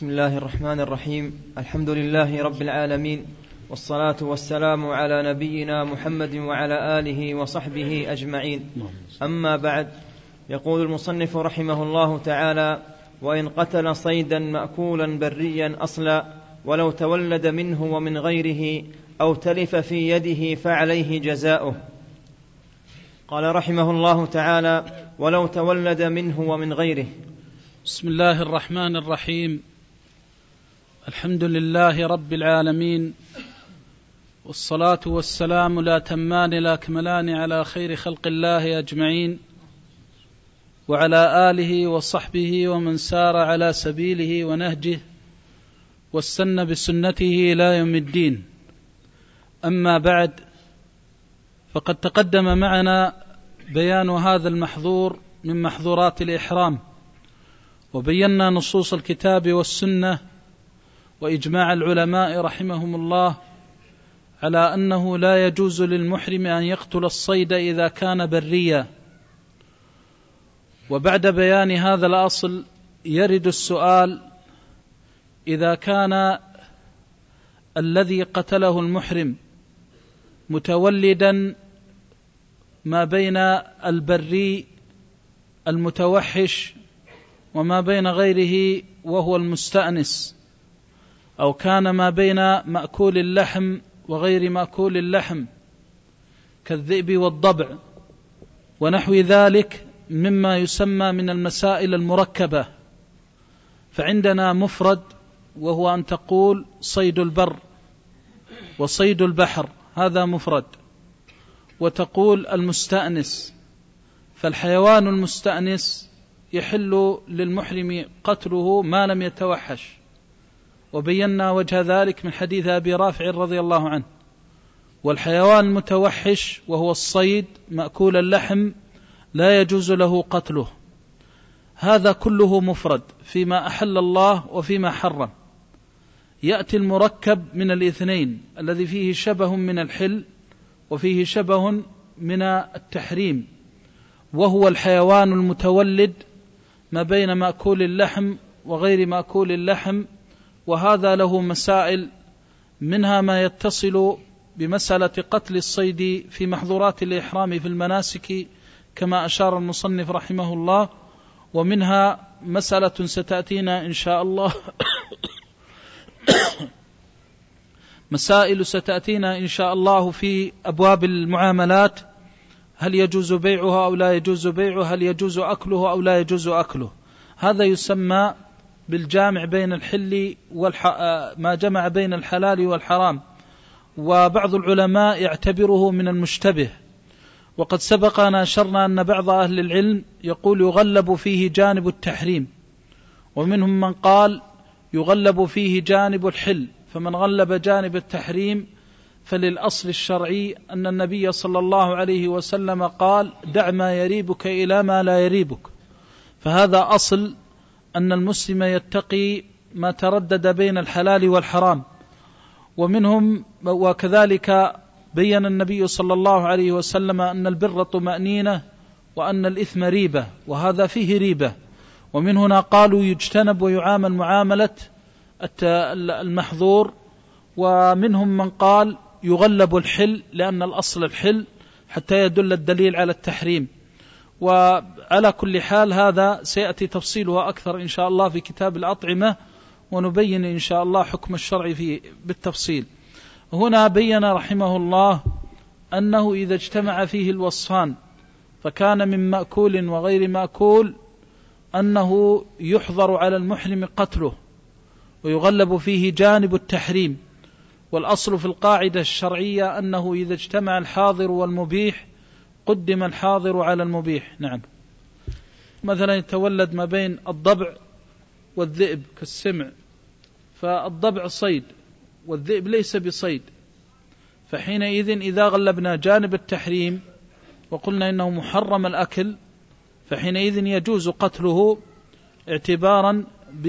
بسم الله الرحمن الرحيم. الحمد لله رب العالمين، والصلاة والسلام على نبينا محمد وعلى آله وصحبه أجمعين. أما بعد، يقول المصنف رحمه الله تعالى: وإن قتل صيدا مأكولا بريا أصلا ولو تولد منه ومن غيره أو تلف في يده فعليه جزاؤه. قال رحمه الله تعالى: ولو تولد منه ومن غيره. بسم الله الرحمن الرحيم. الحمد لله رب العالمين، والصلاة والسلام لا تمان لا كملان على خير خلق الله أجمعين، وعلى آله وصحبه ومن سار على سبيله ونهجه واستنى بسنته إلى يوم الدين. أما بعد، فقد تقدم معنا بيان هذا المحظور من محظورات الإحرام، وبينا نصوص الكتاب والسنة وإجماع العلماء رحمهم الله على أنه لا يجوز للمحرم أن يقتل الصيد إذا كان بريا. وبعد بيان هذا الأصل يرد السؤال: إذا كان الذي قتله المحرم متولدا ما بين البري المتوحش وما بين غيره وهو المستأنس، أو كان ما بين مأكول اللحم وغير مأكول اللحم كالذئب والضبع ونحو ذلك مما يسمى من المسائل المركبة، فعندنا مفرد وهو أن تقول صيد البر وصيد البحر، هذا مفرد، وتقول المستأنس. فالحيوان المستأنس يحل للمحرم قتله ما لم يتوحش، وبينا وجه ذلك من حديث أبي رافع رضي الله عنه. والحيوان المتوحش وهو الصيد مأكول اللحم لا يجوز له قتله. هذا كله مفرد فيما أحل الله وفيما حرم. يأتي المركب من الاثنين الذي فيه شبه من الحل وفيه شبه من التحريم، وهو الحيوان المتولد ما بين مأكول اللحم وغير مأكول اللحم، وهذا له مسائل، منها ما يتصل بمسألة قتل الصيد في محظورات الإحرام في المناسك كما أشار المصنف رحمه الله، ومنها مسألة ستأتينا إن شاء الله مسائل ستأتينا إن شاء الله في أبواب المعاملات: هل يجوز بيعها أو لا يجوز بيعها، هل يجوز أكله أو لا يجوز أكله. هذا يسمى بالجامع بين الحل ما جمع بين الحلال والحرام، وبعض العلماء يعتبره من المشتبه. وقد سبق أن أشرنا أن بعض أهل العلم يقول يغلب فيه جانب التحريم، ومنهم من قال يغلب فيه جانب الحل. فمن غلب جانب التحريم فللأصل الشرعي أن النبي صلى الله عليه وسلم قال: دع ما يريبك إلى ما لا يريبك. فهذا أصل أن المسلم يتقي ما تردد بين الحلال والحرام. ومنهم وكذلك بين النبي صلى الله عليه وسلم أن البر طمأنينة وأن الإثم ريبة، وهذا فيه ريبة. ومن هنا قالوا يجتنب ويعامل معاملة المحظور. ومنهم من قال يغلب الحل لأن الأصل الحل حتى يدل الدليل على التحريم. وعلى كل حال هذا سيأتي تفصيلها أكثر إن شاء الله في كتاب الأطعمة، ونبين إن شاء الله حكم الشرع فيه بالتفصيل. هنا بين رحمه الله أنه إذا اجتمع فيه الوصفان فكان من مأكول وغير مأكول أنه يحظر على المحرم قتله، ويغلب فيه جانب التحريم. والأصل في القاعدة الشرعية أنه إذا اجتمع الحاضر والمبيح قدم الحاضر على المبيح. نعم، مثلا يتولد ما بين الضبع والذئب كالسمع، فالضبع صيد والذئب ليس بصيد، فحينئذ إذا غلبنا جانب التحريم وقلنا إنه محرم الأكل فحينئذ يجوز قتله اعتبارا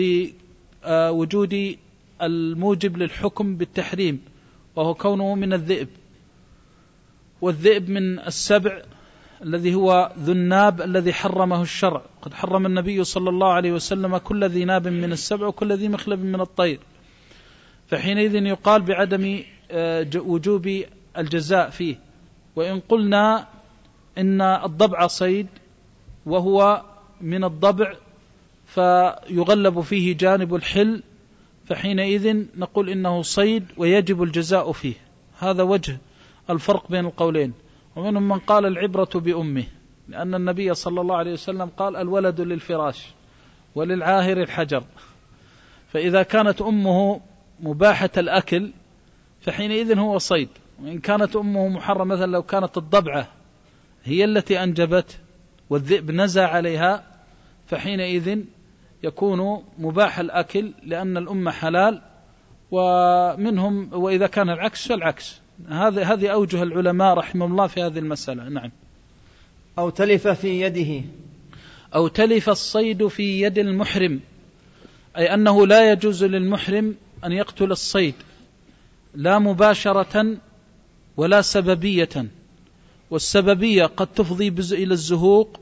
بوجود الموجب للحكم بالتحريم، وهو كونه من الذئب. والذئب من السبع الذي هو ذو الناب الذي حرمه الشرع. قد حرم النبي صلى الله عليه وسلم كل ذي ناب من السبع وكل ذي مخلب من الطير، فحينئذ يقال بعدم وجوب الجزاء فيه. وإن قلنا إن الضبع صيد وهو من الضبع فيغلب فيه جانب الحل، فحينئذ نقول إنه صيد ويجب الجزاء فيه. هذا وجه الفرق بين القولين. ومنهم من قال العبرة بأمه، لأن النبي صلى الله عليه وسلم قال الولد للفراش وللعاهر الحجر، فإذا كانت أمه مباحة الأكل فحينئذ هو صيد. وإن كانت أمه محرمة، مثلا لو كانت الضبعة هي التي أنجبت والذئب نزع عليها فحينئذ يكون مباح الأكل لأن الأم حلال. ومنهم وإذا كان العكس فالعكس. هذه أوجه العلماء رحمه الله في هذه المسألة. نعم. أو تلف في يده، أو تلف الصيد في يد المحرم، أي أنه لا يجوز للمحرم أن يقتل الصيد لا مباشرة ولا سببية. والسببية قد تفضي إلى الزهوق،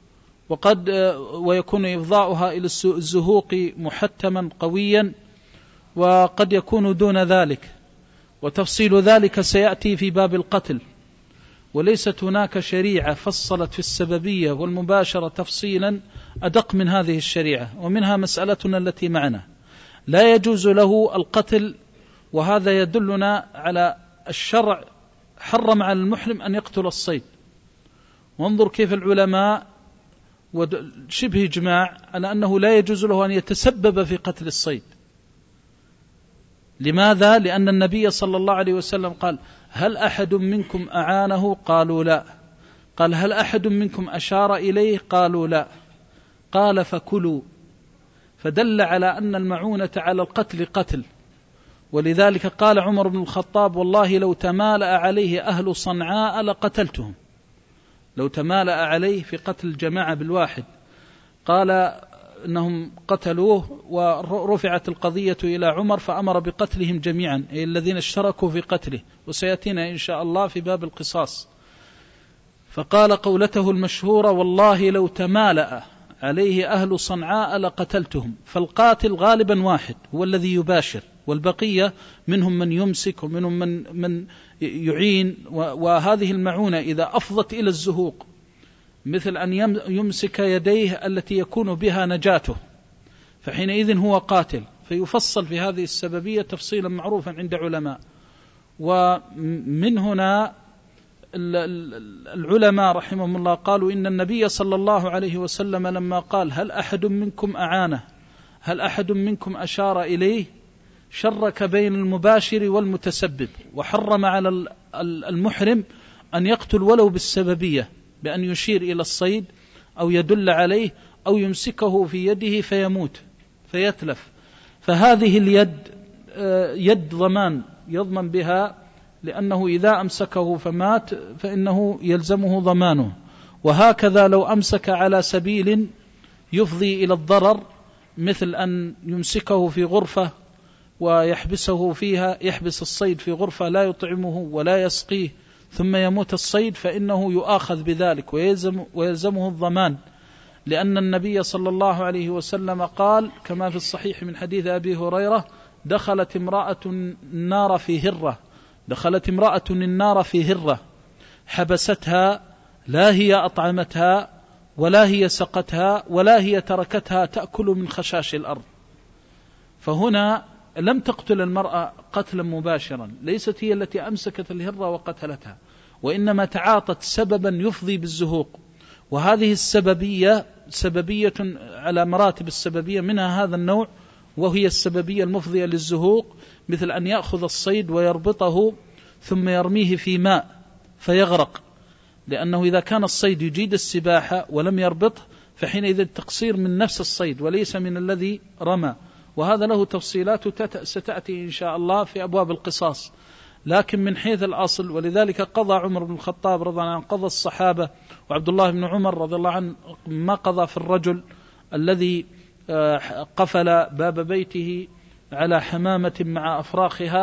ويكون إفضاؤها إلى الزهوق محتما قويا، وقد يكون دون ذلك، وتفصيل ذلك سيأتي في باب القتل. وليست هناك شريعة فصلت في السببية والمباشرة تفصيلا أدق من هذه الشريعة. ومنها مسألتنا التي معنا، لا يجوز له القتل، وهذا يدلنا على الشرع حرم على المحرم أن يقتل الصيد. وانظر كيف العلماء وشبه إجماع على أنه لا يجوز له أن يتسبب في قتل الصيد. لماذا؟ لأن النبي صلى الله عليه وسلم قال هل أحد منكم أعانه؟ قالوا لا. قال هل أحد منكم أشار إليه؟ قالوا لا. قال فكلوا. فدل على أن المعونة على القتل قتل. ولذلك قال عمر بن الخطاب والله لو تمالأ عليه أهل صنعاء لقتلتهم. لو تمالأ عليه في قتل الجماعة بالواحد، قال إنهم قتلوه ورفعت القضية إلى عمر فأمر بقتلهم جميعا، أي الذين اشتركوا في قتله، وسيأتينا إن شاء الله في باب القصاص. فقال قولته المشهورة والله لو تمالأ عليه أهل صنعاء لقتلتهم. فالقاتل غالبا واحد هو الذي يباشر، والبقية منهم من يمسك ومنهم من يعين. وهذه المعونة إذا أفضت إلى الزهوق، مثل أن يمسك يديه التي يكون بها نجاته، فحينئذ هو قاتل. فيفصل في هذه السببية تفصيلا معروفا عند علماء. ومن هنا العلماء رحمهم الله قالوا إن النبي صلى الله عليه وسلم لما قال هل أحد منكم أعانه، هل أحد منكم أشار إليه، شرك بين المباشر والمتسبب، وحرم على المحرم أن يقتل ولو بالسببية، بأن يشير إلى الصيد أو يدل عليه أو يمسكه في يده فيموت فيتلف. فهذه اليد يد ضمان يضمن بها، لأنه إذا أمسكه فمات فإنه يلزمه ضمانه. وهكذا لو أمسك على سبيل يفضي إلى الضرر، مثل أن يمسكه في غرفة ويحبسه فيها، يحبس الصيد في غرفة لا يطعمه ولا يسقيه ثم يموت الصيد، فإنه يؤاخذ بذلك ويلزمه الضمان. لأن النبي صلى الله عليه وسلم قال كما في الصحيح من حديث أبي هريرة دخلت امرأة النار في هرة، دخلت امرأة النار في هرة حبستها، لا هي أطعمتها ولا هي سقتها ولا هي تركتها تأكل من خشاش الأرض. فهنا لم تقتل المرأة قتلا مباشرا، ليست هي التي أمسكت الهرة وقتلتها، وإنما تعاطت سببا يفضي بالزهوق. وهذه السببية سببية على مراتب السببية، منها هذا النوع وهي السببية المفضية للزهوق، مثل أن يأخذ الصيد ويربطه ثم يرميه في ماء فيغرق، لأنه إذا كان الصيد يجيد السباحة ولم يربطه فحينئذ التقصير من نفس الصيد وليس من الذي رمى. وهذا له تفصيلات ستأتي إن شاء الله في أبواب القصاص. لكن من حيث الأصل، ولذلك قضى عمر بن الخطاب رضي الله عنه، قضى الصحابة وعبد الله بن عمر رضي الله عنه ما قضى في الرجل الذي قفل باب بيته على حمامة مع أفراخها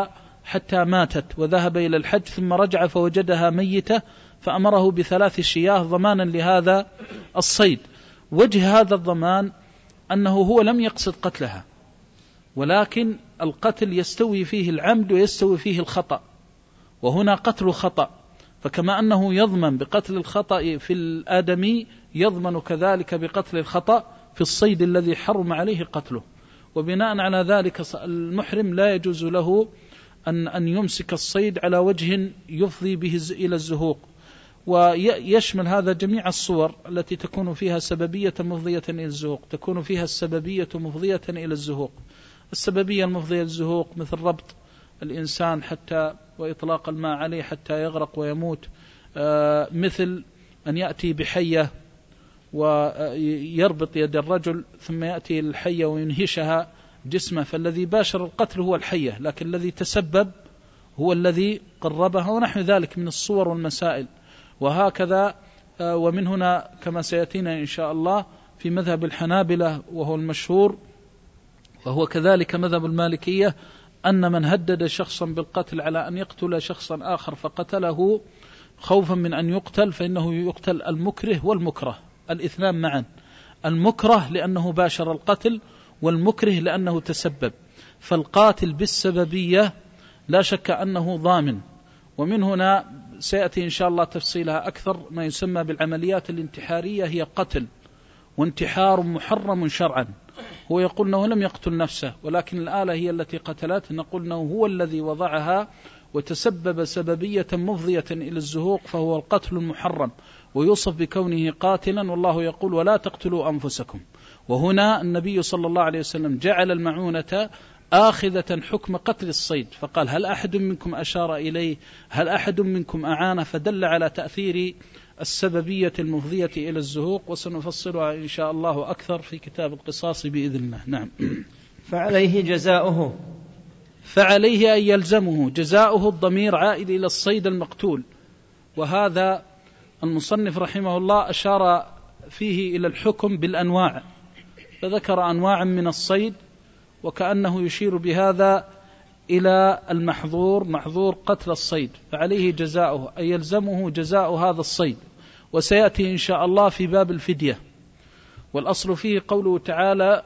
حتى ماتت وذهب إلى الحج ثم رجع فوجدها ميتة فأمره ب3 شياه ضمانا لهذا الصيد. وجه هذا الضمان أنه هو لم يقصد قتلها، ولكن القتل يستوي فيه العمد ويستوي فيه الخطأ، وهنا قتل خطأ، فكما أنه يضمن بقتل الخطأ في الآدمي يضمن كذلك بقتل الخطأ في الصيد الذي حرم عليه قتله. وبناء على ذلك المحرم لا يجوز له أن يمسك الصيد على وجه يفضي به إلى الزهوق، ويشمل هذا جميع الصور التي تكون فيها سببية مفضية إلى الزهوق، تكون فيها السببية مفضية إلى الزهوق. السببية المفضية للزهوق مثل ربط الإنسان حتى وإطلاق الماء عليه حتى يغرق ويموت، مثل أن يأتي بحية ويربط يد الرجل ثم يأتي الحية وينهشها جسمه، فالذي باشر القتل هو الحية، لكن الذي تسبب هو الذي قربها، ونحو ذلك من الصور والمسائل. وهكذا ومن هنا كما سيأتينا إن شاء الله في مذهب الحنابلة وهو المشهور، وهو كذلك مذهب المالكية، أن من هدد شخصا بالقتل على أن يقتل شخصا آخر فقتله خوفا من أن يقتل فإنه يقتل المكره والمكره الاثنان معا، المكره لأنه باشر القتل والمكره لأنه تسبب. فالقاتل بالسببية لا شك أنه ضامن. ومن هنا سيأتي إن شاء الله تفصيلها أكثر، ما يسمى بالعمليات الانتحارية هي قتل وانتحار محرم شرعا. هو يقول أنه لم يقتل نفسه ولكن الآلة هي التي قتلته، نقول أنه هو الذي وضعها وتسبب سببية مفضية إلى الزهوق، فهو القتل المحرم ويوصف بكونه قاتلا، والله يقول ولا تقتلوا أنفسكم. وهنا النبي صلى الله عليه وسلم جعل المعونة آخذة حكم قتل الصيد، فقال هل أحد منكم أشار إليه، هل أحد منكم أعانه، فدل على تأثير السببية المفضية إلى الزهوق، وسنفصلها إن شاء الله أكثر في كتاب القصاص بإذن الله. نعم. فعليه جزاؤه، فعليه أن يلزمه جزاؤه، الضمير عائد إلى الصيد المقتول. وهذا المصنف رحمه الله أشار فيه إلى الحكم بالأنواع، فذكر أنواعا من الصيد، وكأنه يشير بهذا إلى المحظور، محظور قتل الصيد، فعليه جزاؤه أي يلزمه جزاء هذا الصيد. وسيأتي إن شاء الله في باب الفدية. والأصل فيه قوله تعالى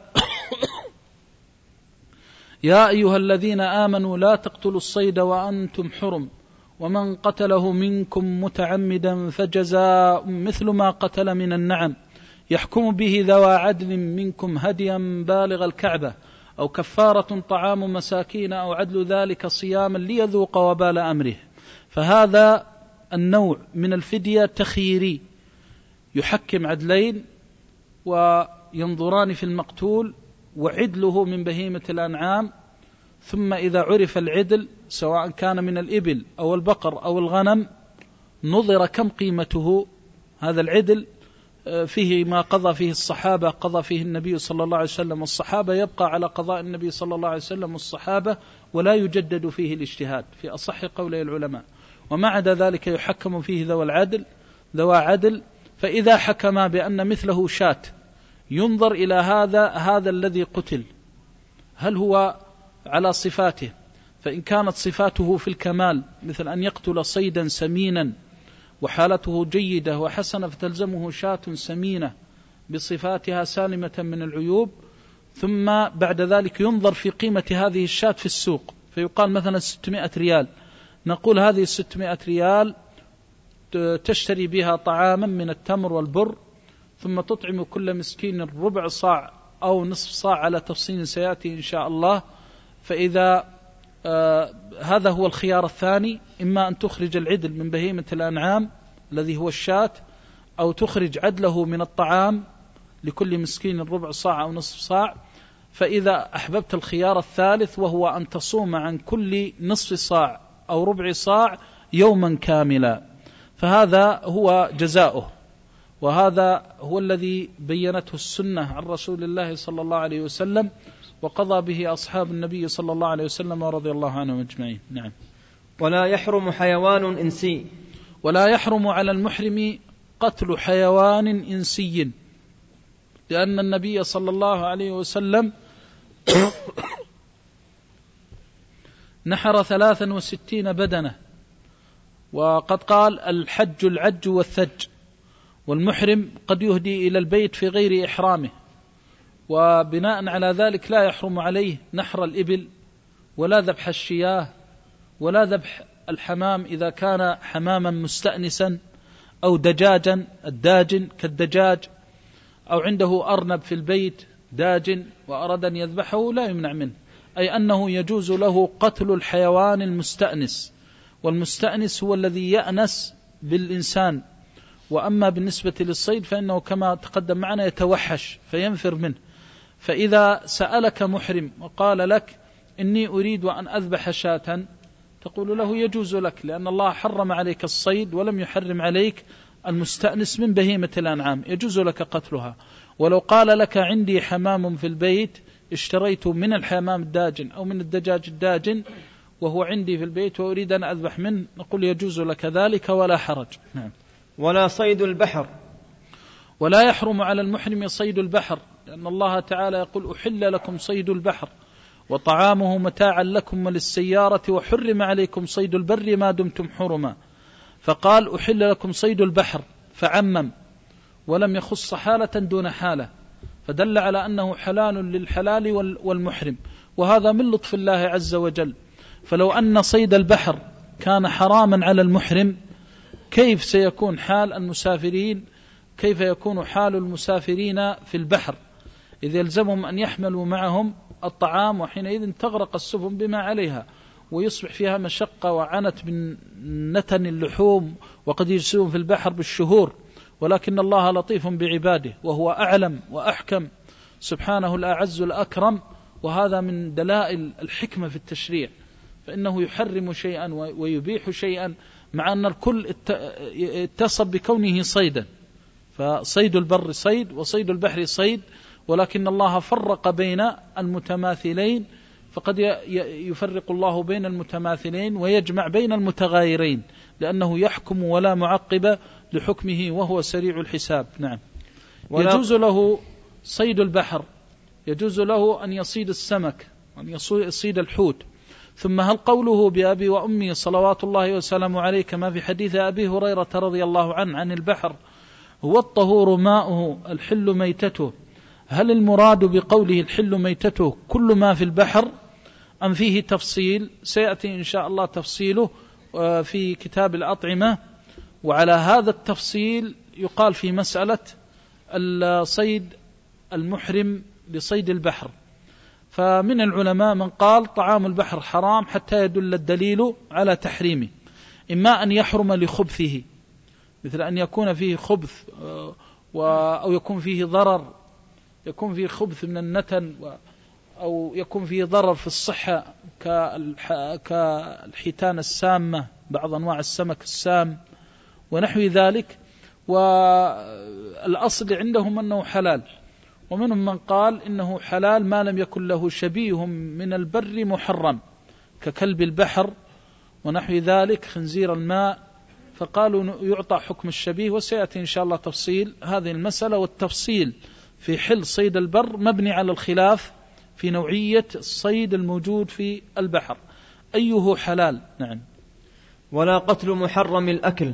يا أيها الذين آمنوا لا تقتلوا الصيد وأنتم حرم ومن قتله منكم متعمدا فجزاء مثل ما قتل من النعم يحكم به ذوى عدل منكم هديا بالغ الكعبة أو كفارة طعام مساكين أو عدل ذلك صياما ليذوق وبال أمره. فهذا النوع من الفدية تخييري، يحكم عدلين وينظران في المقتول وعدله من بهيمة الأنعام، ثم إذا عرف العدل سواء كان من الإبل أو البقر أو الغنم نظر كم قيمته. هذا العدل فيه ما قضى فيه الصحابة، قضى فيه النبي صلى الله عليه وسلم والصحابة، يبقى على قضاء النبي صلى الله عليه وسلم والصحابة ولا يجدد فيه الاجتهاد في أصح قولي العلماء. وما عدا ذلك يحكم فيه ذوى عدل، فإذا حكم بأن مثله شاة ينظر إلى هذا الذي قتل هل هو على صفاته، فإن كانت صفاته في الكمال مثل أن يقتل صيدا سمينا وحالته جيدة وحسنة فتلزمه شاة سمينة بصفاتها سالمة من العيوب، ثم بعد ذلك ينظر في قيمة هذه الشاة في السوق، فيقال مثلا 600 ريال، نقول هذه 600 ريال تشتري بها طعاما من التمر والبر، ثم تطعم كل مسكين ربع صاع أو نصف صاع على تفصيل سيأتي إن شاء الله. فإذا هذا هو الخيار الثاني، إما أن تخرج العدل من بهيمة الأنعام الذي هو الشاة، أو تخرج عدله من الطعام لكل مسكين ربع صاع أو نصف صاع. فإذا أحببت الخيار الثالث وهو أن تصوم عن كل نصف صاع أو ربع صاع يوما كاملا، فهذا هو جزاؤه. وهذا هو الذي بينته السنة عن رسول الله صلى الله عليه وسلم، وقضى به أصحاب النبي صلى الله عليه وسلم ورضي الله عنهم أجمعين. نعم. ولا يحرم حيوان إنسي، ولا يحرم على المحرم قتل حيوان إنسي، لأن النبي صلى الله عليه وسلم نحر 63 بدنة، وقد قال الحج العج والثج، والمحرم قد يهدي إلى البيت في غير إحرامه، وبناء على ذلك لا يحرم عليه نحر الإبل ولا ذبح الشياه ولا ذبح الحمام إذا كان حماما مستأنسا أو دجاجا الداجن كالدجاج، أو عنده أرنب في البيت داجن وأراد أن يذبحه لا يمنع منه، أي أنه يجوز له قتل الحيوان المستأنس، والمستأنس هو الذي يأنس بالإنسان. وأما بالنسبة للصيد فإنه كما تقدم معنا يتوحش فينفر منه. فإذا سألك محرم وقال لك إني أريد أن أذبح شاة، تقول له يجوز لك، لأن الله حرم عليك الصيد ولم يحرم عليك المستأنس من بهيمة الأنعام، يجوز لك قتلها. ولو قال لك عندي حمام في البيت اشتريت من الحمام الداجن أو من الدجاج الداجن وهو عندي في البيت وأريد أن أذبح منه، نقول يجوز لك ذلك ولا حرج. نعم. ولا صيد البحر، ولا يحرم على المحرم صيد البحر، لأن الله تعالى يقول أحل لكم صيد البحر وطعامه متاعا لكم وللسيارة وحرم عليكم صيد البر ما دمتم حرما، فقال أحل لكم صيد البحر فعمم ولم يخص حالة دون حالة، فدل على أنه حلال للحلال والمحرم، وهذا من لطف الله عز وجل. فلو أن صيد البحر كان حراما على المحرم كيف سيكون حال المسافرين، كيف يكون حال المسافرين في البحر، إذ يلزمهم أن يحملوا معهم الطعام، وحينئذ تغرق السفن بما عليها ويصبح فيها مشقة وعنت من نتن اللحوم، وقد يجلسون في البحر بالشهور. ولكن الله لطيف بعباده وهو أعلم وأحكم سبحانه الأعز الأكرم، وهذا من دلائل الحكمة في التشريع، فإنه يحرم شيئا ويبيح شيئا مع أن الكل اتصب بكونه صيدا، فصيد البر صيد وصيد البحر صيد، ولكن الله فرق بين المتماثلين، فقد يفرق الله بين المتماثلين ويجمع بين المتغايرين، لأنه يحكم ولا معقب لحكمه وهو سريع الحساب. نعم. يجوز له صيد البحر، يجوز له أن يصيد السمك، أن يصيد الحوت. ثم هل قوله بأبي وأمي صلوات الله وسلامه عليه كما في حديث أبي هريرة رضي الله عنه عن البحر هو الطهور ماؤه الحل ميتته، هل المراد بقوله الحل ميتته كل ما في البحر أم فيه تفصيل؟ سيأتي إن شاء الله تفصيله في كتاب الأطعمة. وعلى هذا التفصيل يقال في مسألة الصيد المحرم لصيد البحر، فمن العلماء من قال طعام البحر حرام حتى يدل الدليل على تحريمه، إما أن يحرم لخبثه، مثل أن يكون فيه خبث أو يكون فيه ضرر، يكون فيه خبث من النتن، أو يكون فيه ضرر في الصحة كالحيتان السامة، بعض أنواع السمك السام ونحو ذلك. والأصل عندهم أنه حلال، ومنهم من قال إنه حلال ما لم يكن له شبيه من البر محرم ككلب البحر ونحو ذلك، خنزير الماء، فقالوا يعطى حكم الشبيه. وسيأتي إن شاء الله تفصيل هذه المسألة، والتفصيل في حل صيد البر مبني على الخلاف في نوعية الصيد الموجود في البحر أيه حلال. نعم. ولا قتل محرم الأكل،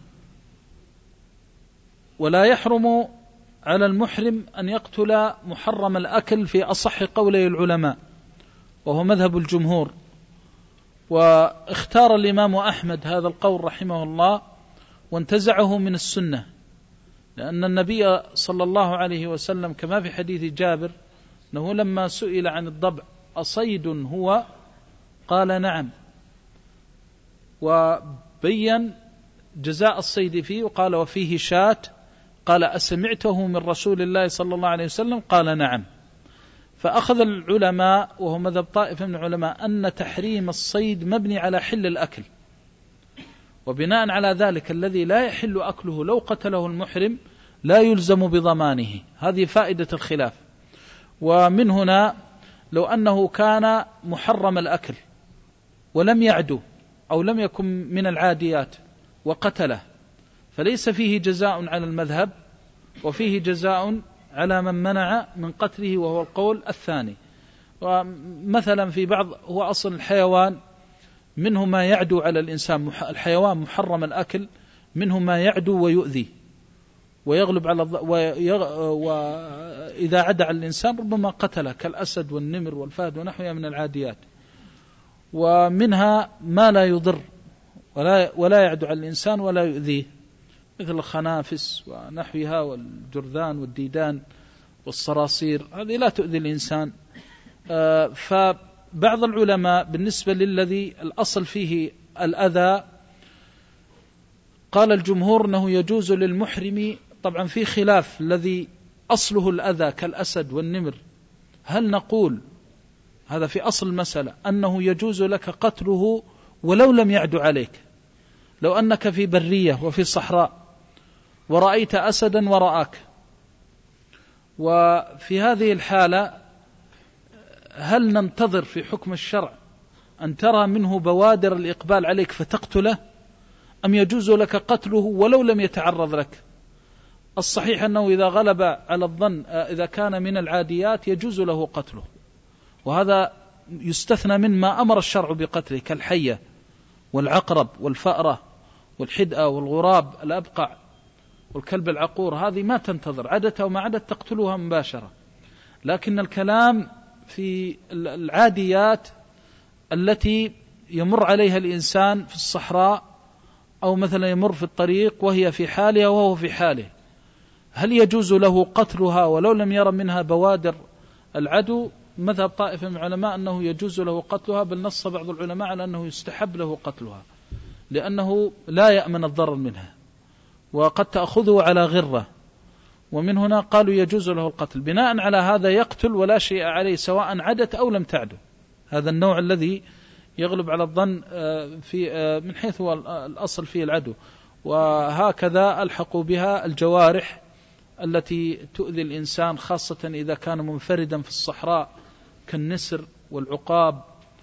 ولا يحرم على المحرم أن يقتل محرم الأكل في أصح قولي العلماء، وهو مذهب الجمهور. واختار الإمام أحمد هذا القول رحمه الله وانتزعه من السنة، لأن النبي صلى الله عليه وسلم كما في حديث جابر أنه لما سئل عن الضبع أصيد هو قال نعم، وبين جزاء الصيد فيه وقال وفيه شاة، قال أسمعته من رسول الله صلى الله عليه وسلم قال نعم. فأخذ العلماء وهو مذهب طائفة من العلماء أن تحريم الصيد مبني على حل الأكل، وبناء على ذلك الذي لا يحل أكله لو قتله المحرم لا يلزم بضمانه. هذه فائدة الخلاف. ومن هنا لو أنه كان محرم الأكل ولم يعدو أو لم يكن من العاديات وقتله فليس فيه جزاء على المذهب، وفيه جزاء على من منع من قتله، وهو القول الثاني. ومثلا في بعض هو أصل الحيوان منه ما يعدو على الإنسان، الحيوان محرم الأكل، منه ما يعدو ويؤذي ويغلب على وإذا عدى على الإنسان ربما قتله، كالأسد والنمر والفهد ونحوها من العاديات. ومنها ما لا يضر ولا يعدو على الإنسان ولا يؤذيه، مثل الخنافس ونحوها والجرذان والديدان والصراصير، هذه لا تؤذي الإنسان. فبعض العلماء بالنسبة للذي الأصل فيه الأذى، قال الجمهور أنه يجوز للمحرم، طبعا في خلاف الذي أصله الأذى كالأسد والنمر، هل نقول هذا في أصل المسألة أنه يجوز لك قتله ولو لم يعد عليك، لو أنك في برية وفي صحراء ورأيت أسدا ورآك، وفي هذه الحالة هل ننتظر في حكم الشرع أن ترى منه بوادر الإقبال عليك فتقتله، أم يجوز لك قتله ولو لم يتعرض لك؟ الصحيح أنه إذا غلب على الظن إذا كان من العاديات يجوز له قتله، وهذا يستثنى من ما أمر الشرع بقتله، كالحية والعقرب والفأرة والحدأة والغراب الأبقع والكلب العقور، هذه ما تنتظر عدتها وما عدت تقتلها مباشرة. لكن الكلام في العاديات التي يمر عليها الإنسان في الصحراء أو مثلا يمر في الطريق وهي في حالها وهو في حاله، هل يجوز له قتلها ولو لم ير منها بوادر العدو؟ مذهب طائفة من العلماء أنه يجوز له قتلها، بل نص بعض العلماء على أنه يستحب له قتلها لأنه لا يأمن الضرر منها وقد تأخذه على غرة، ومن هنا قالوا يجوز له القتل. بناء على هذا يقتل ولا شيء عليه سواء عدت أو لم تعد. هذا النوع الذي يغلب على الظن في من حيث هو الأصل فيه العدو. وهكذا ألحقوا بها الجوارح التي تؤذي الإنسان، خاصة إذا كان منفردا في الصحراء كالنسر والعقاب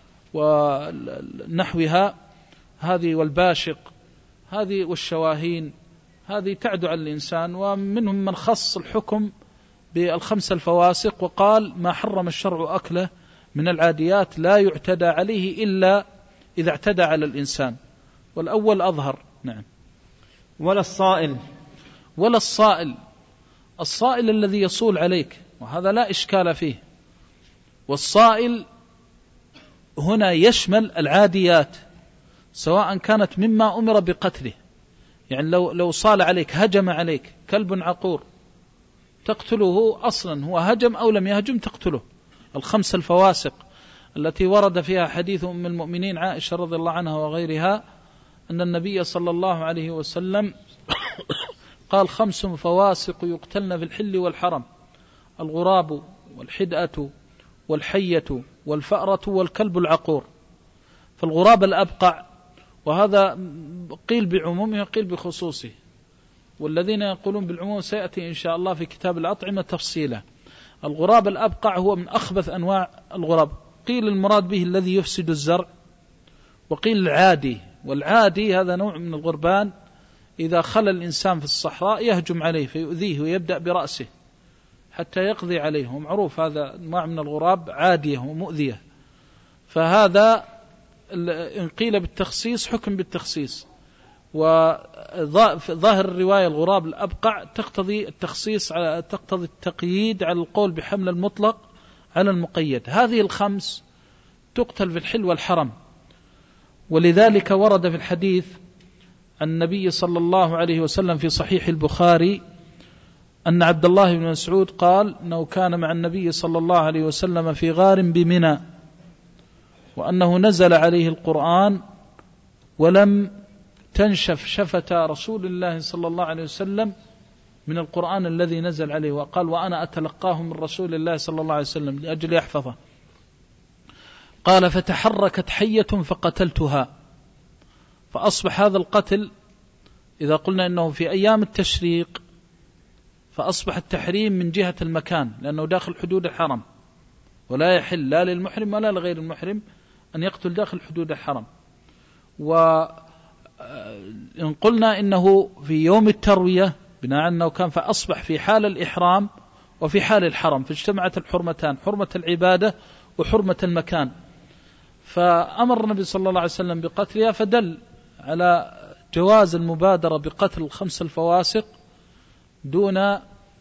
ونحوها، هذه والباشق هذه والشواهين، هذه تعدو على الإنسان. ومنهم من خص الحكم بالخمس الفواسق وقال ما حرم الشرع أكله من العاديات لا يعتدى عليه إلا إذا اعتدى على الإنسان، والأول أظهر. نعم. ولا الصائل الصائل الذي يصول عليك، وهذا لا إشكال فيه. والصائل هنا يشمل العاديات سواء كانت مما أمر بقتله، يعني لو صال عليك هجم عليك كلب عقور تقتله أصلا، هو هجم أو لم يهجم تقتله. الخمس الفواسق التي ورد فيها حديث أم المؤمنين عائشة رضي الله عنها وغيرها أن النبي صلى الله عليه وسلم قال 5 فواسق يقتلن في الحل والحرم: الغراب والحدأة والحية والفأرة والكلب العقور. فالغراب الأبقع، وهذا قيل بعمومه وقيل بخصوصه، والذين يقولون بالعموم سيأتي إن شاء الله في كتاب الأطعمة تفصيلا. الغراب الأبقع هو من أخبث أنواع الغراب، قيل المراد به الذي يفسد الزرع، وقيل العادي. والعادي هذا نوع من الغربان إذا خلى الإنسان في الصحراء يهجم عليه فيؤذيه ويبدأ برأسه حتى يقضي عليه، ومعروف هذا نوع من الغراب عادية ومؤذية. فهذا إن قيل بالتخصيص حكم بالتخصيص، وظاهر الرواية الغراب الأبقع تقتضي التخصيص، تقتضي التقييد على القول بحمل المطلق على المقيد. هذه الخمس تقتل في الحل والحرم، ولذلك ورد في الحديث عن النبي صلى الله عليه وسلم في صحيح البخاري أن عبد الله بن مسعود قال أنه كان مع النبي صلى الله عليه وسلم في غار بمنى، وأنه نزل عليه القرآن ولم تنشف شفة رسول الله صلى الله عليه وسلم من القرآن الذي نزل عليه، وقال وأنا أتلقاه من رسول الله صلى الله عليه وسلم لأجل يحفظه. قال فتحركت حية فقتلتها، فأصبح هذا القتل إذا قلنا إنه في أيام التشريق فأصبح التحريم من جهة المكان، لأنه داخل حدود الحرم، ولا يحل لا للمحرم ولا لغير المحرم أن يقتل داخل حدود الحرم. وإن قلنا إنه في يوم التروية بناء على أنه كان فأصبح في حال الإحرام وفي حال الحرم، فاجتمعت الحرمتان، حرمة العبادة وحرمة المكان. فأمر النبي صلى الله عليه وسلم بقتلها، فدل على جواز المبادرة بقتل 5 الفواسق دون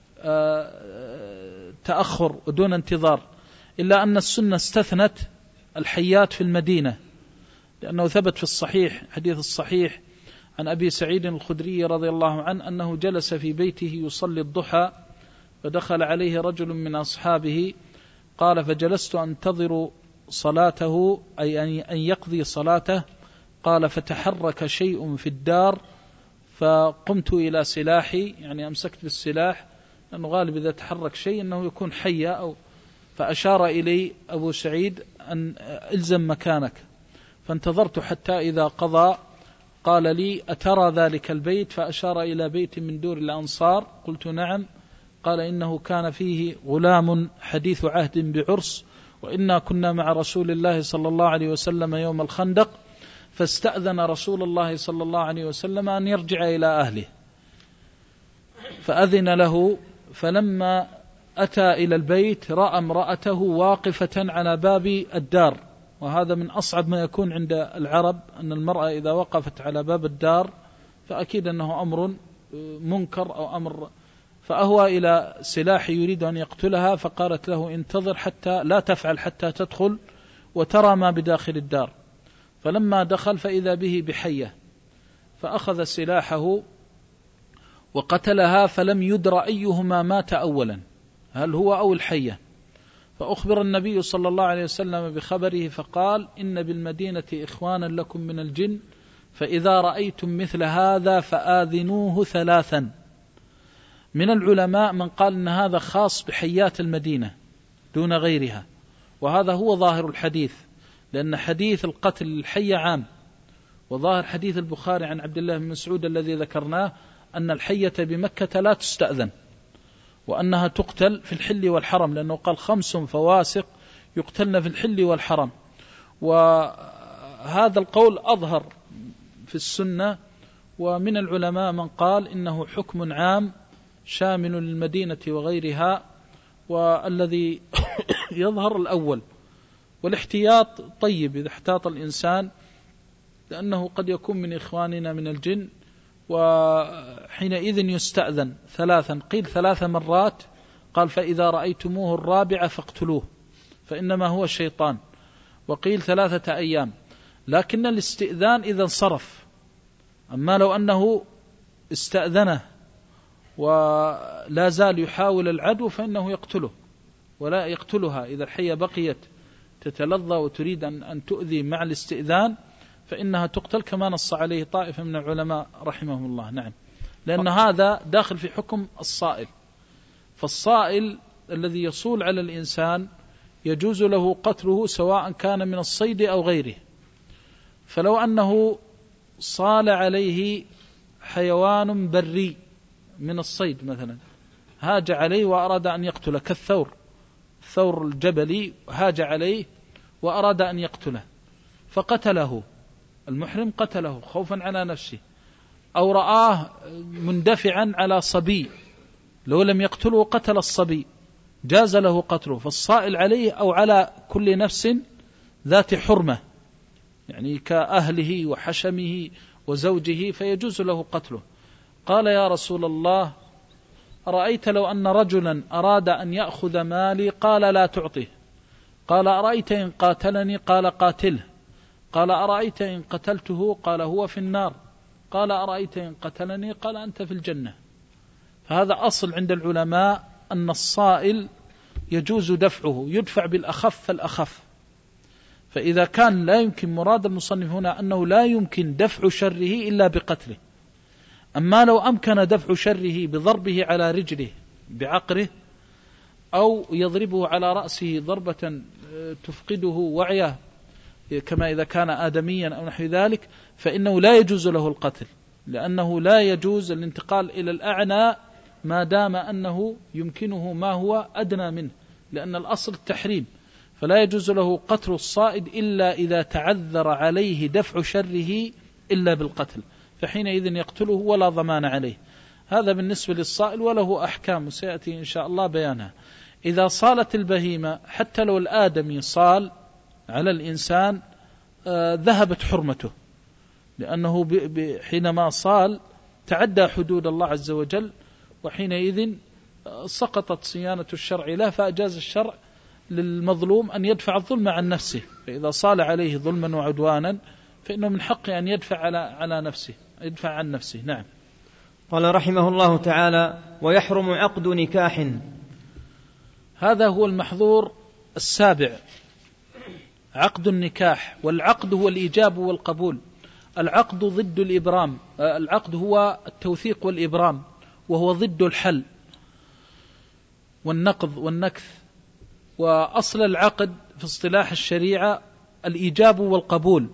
تأخر ودون انتظار، إلا أن السنة استثنت الحيات في المدينة، لأنه ثبت في الصحيح حديث الصحيح عن أبي سعيد الخدري رضي الله عنه أنه جلس في بيته يصلي الضحى، فدخل عليه رجل من أصحابه، قال فجلست أنتظر صلاته، أي أن يقضي صلاته، قال فتحرك شيء في الدار فقمت إلى سلاحي، يعني أمسكت بالسلاح، لأنه غالب إذا تحرك شيء أنه يكون حيا، فأشار إلي أبو سعيد أن إلزم مكانك، فانتظرت حتى إذا قضى قال لي أترى ذلك البيت؟ فأشار إلى بيت من دور الأنصار، قلت نعم، قال إنه كان فيه غلام حديث عهد بعرس، وإنا كنا مع رسول الله صلى الله عليه وسلم يوم الخندق، فاستأذن رسول الله صلى الله عليه وسلم أن يرجع إلى أهله، فأذن له، فلما أتى إلى البيت رأى امرأته واقفة على باب الدار، وهذا من أصعب ما يكون عند العرب، أن المرأة إذا وقفت على باب الدار فأكيد أنه أمر منكر أو أمر، فأهوى إلى سلاح يريد أن يقتلها، فقالت له انتظر حتى لا تفعل حتى تدخل وترى ما بداخل الدار، فلما دخل فإذا به بحية، فأخذ سلاحه وقتلها، فلم يدر أيهما مات أولا، هل هو أو الحية، فأخبر النبي صلى الله عليه وسلم بخبره، فقال إن بالمدينة إخوانا لكم من الجن، فإذا رأيتم مثل هذا فآذنوه 3. من العلماء من قال إن هذا خاص بحيات المدينة دون غيرها، وهذا هو ظاهر الحديث، لأن حديث القتل الحية عام، وظاهر حديث البخاري عن عبد الله بن مسعود الذي ذكرناه أن الحية بمكة لا تستأذن، وأنها تقتل في الحل والحرم، لأنه قال 5 فواسق يقتلن في الحل والحرم، وهذا القول أظهر في السنة. ومن العلماء من قال إنه حكم عام شامل للمدينة وغيرها، والذي يظهر الأول، والاحتياط طيب إذا احتاط الإنسان، لأنه قد يكون من إخواننا من الجن، وحينئذ يستأذن 3، قيل 3 مرات، قال فإذا رأيتموه الرابعة فاقتلوه فإنما هو الشيطان، وقيل 3 أيام، لكن الاستئذان إذا انصرف، أما لو أنه استأذنه ولا زال يحاول العدو فإنه يقتله، ولا يقتلها إذا الحية بقيت تتلظى وتريد أن تؤذي مع الاستئذان فإنها تقتل، كما نص عليه طائفة من العلماء رحمهم الله. نعم، لأن هذا داخل في حكم الصائل، فالصائل الذي يصول على الإنسان يجوز له قتله سواء كان من الصيد أو غيره، فلو أنه صال عليه حيوان بري من الصيد مثلا، هاج عليه وأراد أن يقتله، كالثور، الثور الجبلي هاج عليه وأراد أن يقتله فقتله، المحرم قتله خوفا على نفسه، أو رآه مندفعا على صبي، لو لم يقتله قتل الصبي جاز له قتله، فالصائل عليه أو على كل نفس ذات حرمة، يعني كأهله وحشمه وزوجه، فيجوز له قتله. قال يا رسول الله أرأيت لو أن رجلا أراد أن يأخذ مالي؟ قال لا تعطيه. قال أرأيت إن قاتلني؟ قال قاتله. قال أرأيت إن قتلته؟ قال هو في النار. قال أرأيت إن قتلني؟ قال أنت في الجنة. فهذا أصل عند العلماء أن الصائل يجوز دفعه، يدفع بالأخف فالأخف، فإذا كان لا يمكن، مراد المصنف هنا أنه لا يمكن دفع شره إلا بقتله، أما لو أمكن دفع شره بضربه على رجله بعقره، أو يضربه على رأسه ضربة تفقده وعيه كما إذا كان آدميا أو نحو ذلك، فإنه لا يجوز له القتل، لأنه لا يجوز الانتقال إلى الأعنى ما دام أنه يمكنه ما هو أدنى منه، لأن الأصل التحريم، فلا يجوز له قتل الصائد إلا إذا تعذر عليه دفع شره إلا بالقتل، فحينئذ يقتله ولا ضمان عليه. هذا بالنسبة للصائل، وله أحكام سيأتي إن شاء الله بيانها. إذا صالت البهيمة، حتى لو الآدمي صال على الإنسان ذهبت حرمته، لأنه حينما صال تعدى حدود الله عز وجل، وحينئذ سقطت صيانة الشرع له، فأجاز الشرع للمظلوم أن يدفع الظلم عن نفسه، فإذا صال عليه ظلما وعدوانا فإنه من حقه أن يدفع على نفسه، يدفع عن نفسه. نعم. قال رحمه الله تعالى: ويحرم عقد نكاح. هذا هو المحظور السابع، عقد النكاح. والعقد هو الإيجاب والقبول. العقد ضد الإبرام، العقد هو التوثيق والإبرام، وهو ضد الحل والنقض والنكث. وأصل العقد في اصطلاح الشريعة الإيجاب والقبول.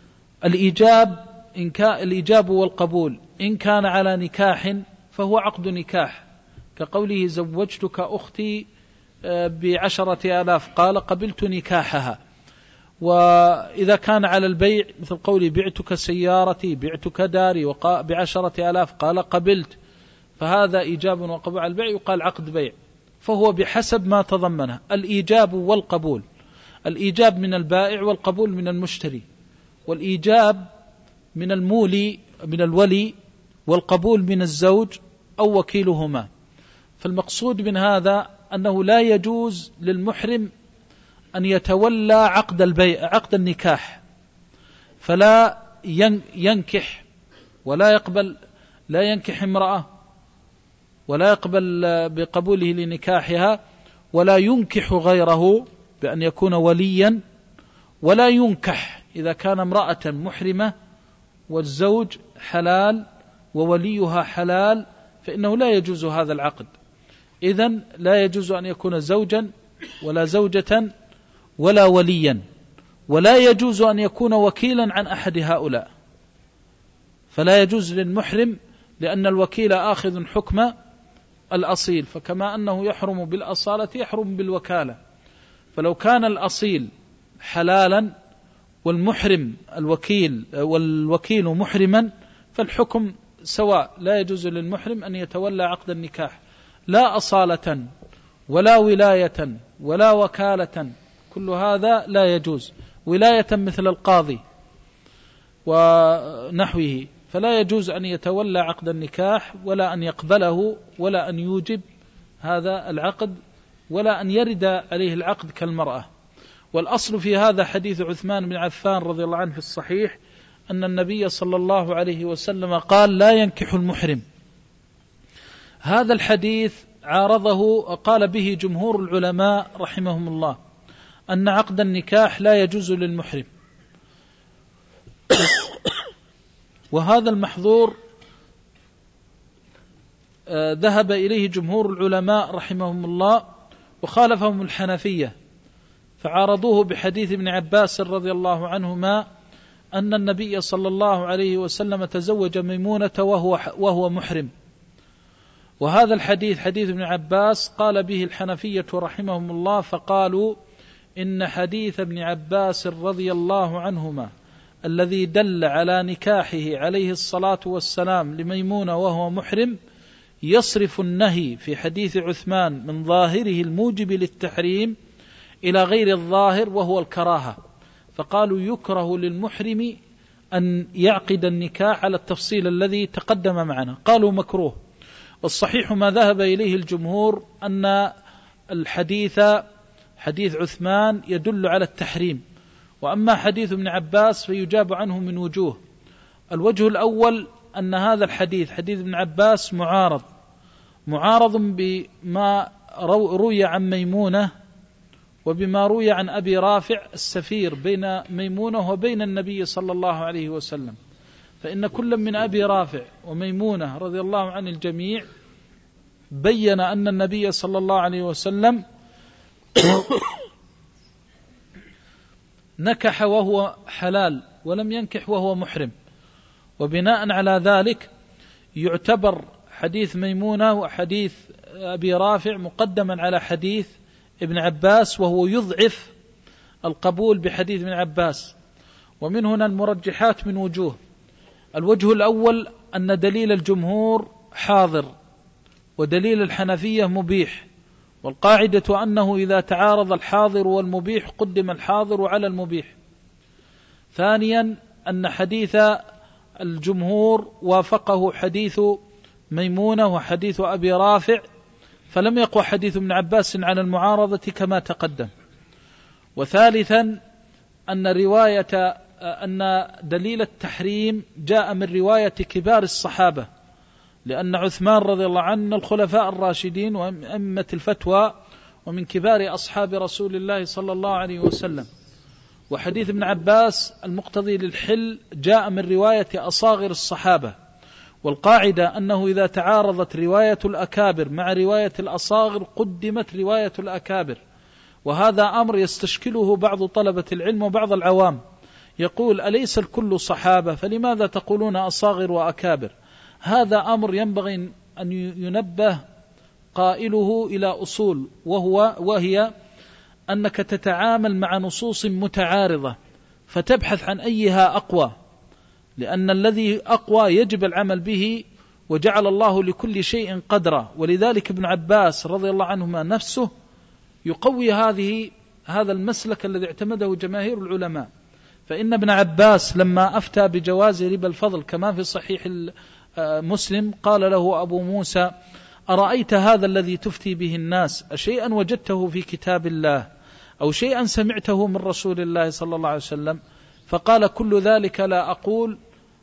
الإيجاب والقبول إن كان على نكاح فهو عقد نكاح، كقوله: زوجتك أختي ب10,000، قال: قبلت نكاحها. وإذا كان على البيع مثل قولي: بعتك سيارتي، بعتك داري ب10,000، قال: قبلت، فهذا إيجاب وقبول على البيع، يقال عقد بيع. فهو بحسب ما تضمنه الإيجاب والقبول. الإيجاب من البائع والقبول من المشتري، والإيجاب من الولي، والقبول من الزوج أو وكيلهما. فالمقصود من هذا أنه لا يجوز للمحرم أن يتولى عقد النكاح، فلا ينكح ولا يقبل، لا ينكح امرأة ولا يقبل بقبوله لنكاحها، ولا ينكح غيره بأن يكون وليا، ولا ينكح إذا كان امرأة محرمة والزوج حلال ووليها حلال، فإنه لا يجوز هذا العقد. إذن لا يجوز أن يكون زوجا ولا زوجة ولا وليا، ولا يجوز أن يكون وكيلا عن أحد هؤلاء. فلا يجوز للمحرم، لأن الوكيل آخذ حكم الأصيل، فكما أنه يحرم بالأصالة يحرم بالوكالة. فلو كان الأصيل حلالا والمحرم والوكيل محرما فالحكم سواء. لا يجوز للمحرم أن يتولى عقد النكاح، لا أصالة ولا ولاية ولا وكالة، كل هذا لا يجوز. ولاية مثل القاضي ونحوه، فلا يجوز أن يتولى عقد النكاح ولا أن يقبله ولا أن يوجب هذا العقد ولا أن يرد عليه العقد كالمرأة. والأصل في هذا حديث عثمان بن عفان رضي الله عنه في الصحيح أن النبي صلى الله عليه وسلم قال: لا ينكح المحرم. هذا الحديث عارضه، قال به جمهور العلماء رحمهم الله أن عقد النكاح لا يجوز للمحرم. وهذا المحظور ذهب إليه جمهور العلماء رحمهم الله، وخالفهم الحنفية، فعارضوه بحديث ابن عباس رضي الله عنهما أن النبي صلى الله عليه وسلم تزوج ميمونة وهو محرم. وهذا الحديث حديث ابن عباس قال به الحنفية رحمهم الله، فقالوا إن حديث ابن عباس رضي الله عنهما الذي دل على نكاحه عليه الصلاة والسلام لميمونة وهو محرم يصرف النهي في حديث عثمان من ظاهره الموجب للتحريم إلى غير الظاهر وهو الكراهة. فقالوا يكره للمحرم أن يعقد النكاح على التفصيل الذي تقدم معنا، قالوا مكروه. والصحيح ما ذهب إليه الجمهور أن الحديث حديث عثمان يدل على التحريم. وأما حديث ابن عباس فيجاب عنه من وجوه. الوجه الأول أن هذا الحديث حديث ابن عباس معارض بما روي عن ميمونة وبما روي عن أبي رافع السفير بين ميمونة وبين النبي صلى الله عليه وسلم. فإن كل من أبي رافع وميمونة رضي الله عن الجميع بين أن النبي صلى الله عليه وسلم نكح وهو حلال ولم ينكح وهو محرم. وبناء على ذلك يعتبر حديث ميمونة وحديث أبي رافع مقدما على حديث ابن عباس، وهو يضعف القبول بحديث ابن عباس. ومن هنا المرجحات من وجوه. الوجه الأول أن دليل الجمهور حاضر ودليل الحنفية مبيح، والقاعدة أنه إذا تعارض الحاضر والمبيح قدم الحاضر على المبيح. ثانيا أن حديث الجمهور وافقه حديث ميمونة وحديث أبي رافع، فلم يقوى حديث ابن عباس على المعارضة كما تقدم. وثالثا أن دليل التحريم جاء من رواية كبار الصحابة، لأن عثمان رضي الله عنه الخلفاء الراشدين وأئمة الفتوى ومن كبار أصحاب رسول الله صلى الله عليه وسلم. وحديث ابن عباس المقتضي للحل جاء من رواية أصاغر الصحابة، والقاعدة أنه إذا تعارضت رواية الأكابر مع رواية الأصاغر قدمت رواية الأكابر، وهذا أمر يستشكله بعض طلبة العلم وبعض العوام، يقول أليس الكل صحابة فلماذا تقولون أصاغر وأكابر؟ هذا أمر ينبغي أن ينبه قائله إلى أصول، وهي أنك تتعامل مع نصوص متعارضة فتبحث عن أيها أقوى، لأن الذي أقوى يجب العمل به، وجعل الله لكل شيء قدرا. ولذلك ابن عباس رضي الله عنهما نفسه يقوي هذا المسلك الذي اعتمده جماهير العلماء. فإن ابن عباس لما أفتى بجواز ربا الفضل كما في صحيح مسلم قال له أبو موسى: أرأيت هذا الذي تفتي به الناس أشيئا وجدته في كتاب الله أو شيئا سمعته من رسول الله صلى الله عليه وسلم؟ فقال: كل ذلك لا أقول،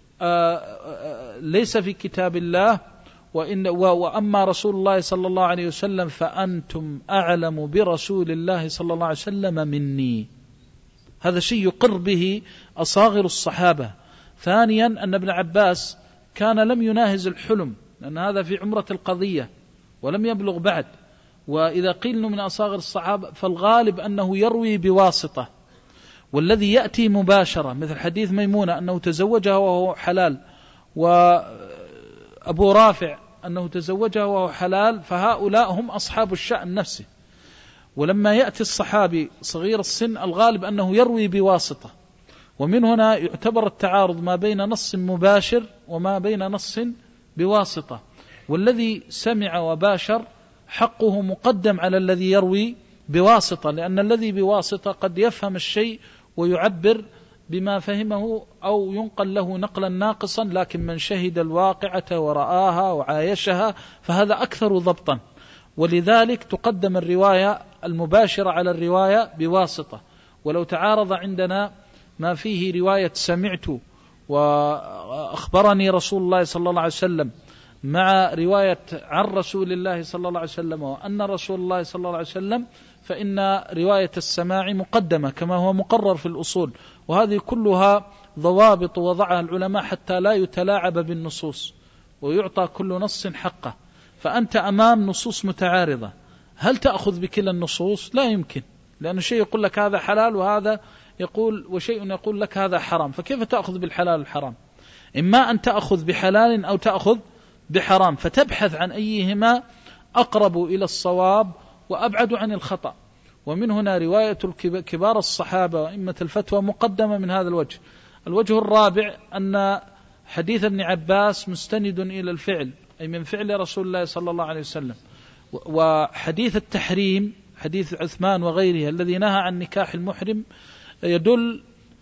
ليس في كتاب الله، وأما رسول الله صلى الله عليه وسلم فأنتم أعلم برسول الله صلى الله عليه وسلم مني. هذا شيء يقر به أصاغر الصحابة. ثانيا أن ابن عباس كان لم يناهز الحلم، لأن هذا في عمرة القضية ولم يبلغ بعد. وإذا قيل من أصاغر الصحابة فالغالب أنه يروي بواسطة، والذي يأتي مباشرة مثل حديث ميمونة أنه تزوجها وهو حلال، وأبو رافع أنه تزوجها وهو حلال، فهؤلاء هم أصحاب الشأن نفسه. ولما يأتي الصحابي صغير السن الغالب أنه يروي بواسطة، ومن هنا يعتبر التعارض ما بين نص مباشر وما بين نص بواسطة، والذي سمع وباشر حقه مقدم على الذي يروي بواسطة، لأن الذي بواسطة قد يفهم الشيء ويعبر بما فهمه أو ينقل له نقلا ناقصا، لكن من شهد الواقعة ورآها وعايشها فهذا أكثر ضبطا. ولذلك تقدم الرواية المباشرة على الرواية بواسطة. ولو تعارض عندنا ما فيه رواية سمعت وأخبرني رسول الله صلى الله عليه وسلم مع رواية عن رسول الله صلى الله عليه وسلم وأن رسول الله صلى الله عليه وسلم، فإن رواية السماع مقدمة كما هو مقرر في الأصول. وهذه كلها ضوابط وضعها العلماء حتى لا يتلاعب بالنصوص ويعطى كل نص حقه. فأنت أمام نصوص متعارضة، هل تأخذ بكل النصوص؟ لا يمكن، لأن شيء يقول لك هذا حلال وهذا وشيء يقول لك هذا حرام، فكيف تأخذ بالحلال والحرام؟ إما أن تأخذ بحلال أو تأخذ بحرام، فتبحث عن أيهما أقرب إلى الصواب وأبعد عن الخطأ. ومن هنا رواية كبار الصحابة وإمة الفتوى مقدمة من هذا الوجه. الوجه الرابع أن حديث ابن عباس مستند إلى الفعل، أي من فعل رسول الله صلى الله عليه وسلم. وحديث التحريم حديث عثمان وغيره الذي نهى عن نكاح المحرم يدل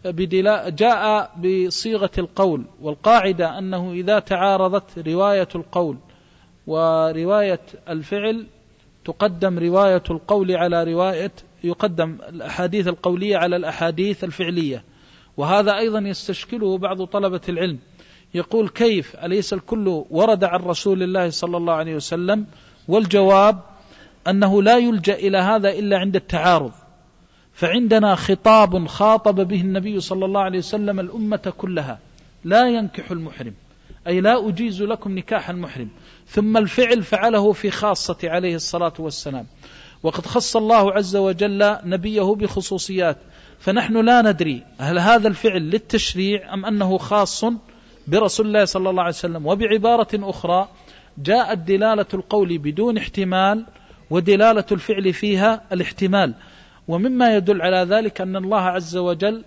جاء بصيغة القول، والقاعدة أنه إذا تعارضت رواية القول ورواية الفعل تقدم رواية القول على يقدم الأحاديث القولية على الأحاديث الفعلية. وهذا أيضا يستشكله بعض طلبة العلم، يقول كيف أليس الكل ورد عن رسول الله صلى الله عليه وسلم؟ والجواب أنه لا يلجأ إلى هذا إلا عند التعارض. فعندنا خطاب خاطب به النبي صلى الله عليه وسلم الأمة كلها: لا ينكح المحرم، أي لا أجيز لكم نكاح المحرم. ثم الفعل فعله في خاصة عليه الصلاة والسلام، وقد خص الله عز وجل نبيه بخصوصيات، فنحن لا ندري هل هذا الفعل للتشريع أم أنه خاص برسول الله صلى الله عليه وسلم. وبعبارة أخرى جاءت دلالة القول بدون احتمال ودلالة الفعل فيها الاحتمال. ومما يدل على ذلك أن الله عز وجل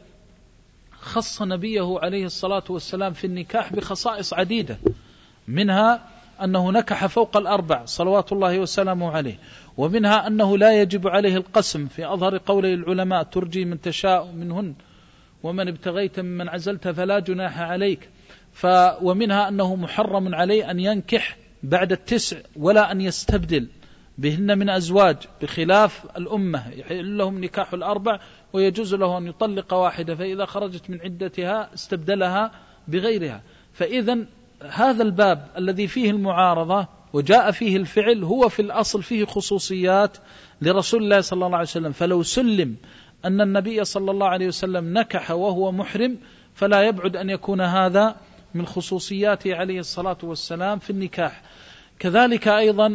خص نبيه عليه الصلاة والسلام في النكاح بخصائص عديدة، منها أنه نكح فوق الأربع صلوات الله وسلامه عليه، ومنها أنه لا يجب عليه القسم في أظهر قولي العلماء: ترجي من تشاء منهن ومن ابتغيت ممن عزلت فلا جناح عليك. ومنها أنه محرم عليه أن ينكح بعد 9 ولا أن يستبدل بهن من أزواج، بخلاف الأمة يحل لهم نكاح 4 ويجوز له أن يطلق واحدة، فإذا خرجت من عدتها استبدلها بغيرها. فإذا هذا الباب الذي فيه المعارضة وجاء فيه الفعل هو في الأصل فيه خصوصيات لرسول الله صلى الله عليه وسلم. فلو سلم أن النبي صلى الله عليه وسلم نكح وهو محرم فلا يبعد أن يكون هذا من خصوصياته عليه الصلاة والسلام في النكاح. كذلك أيضا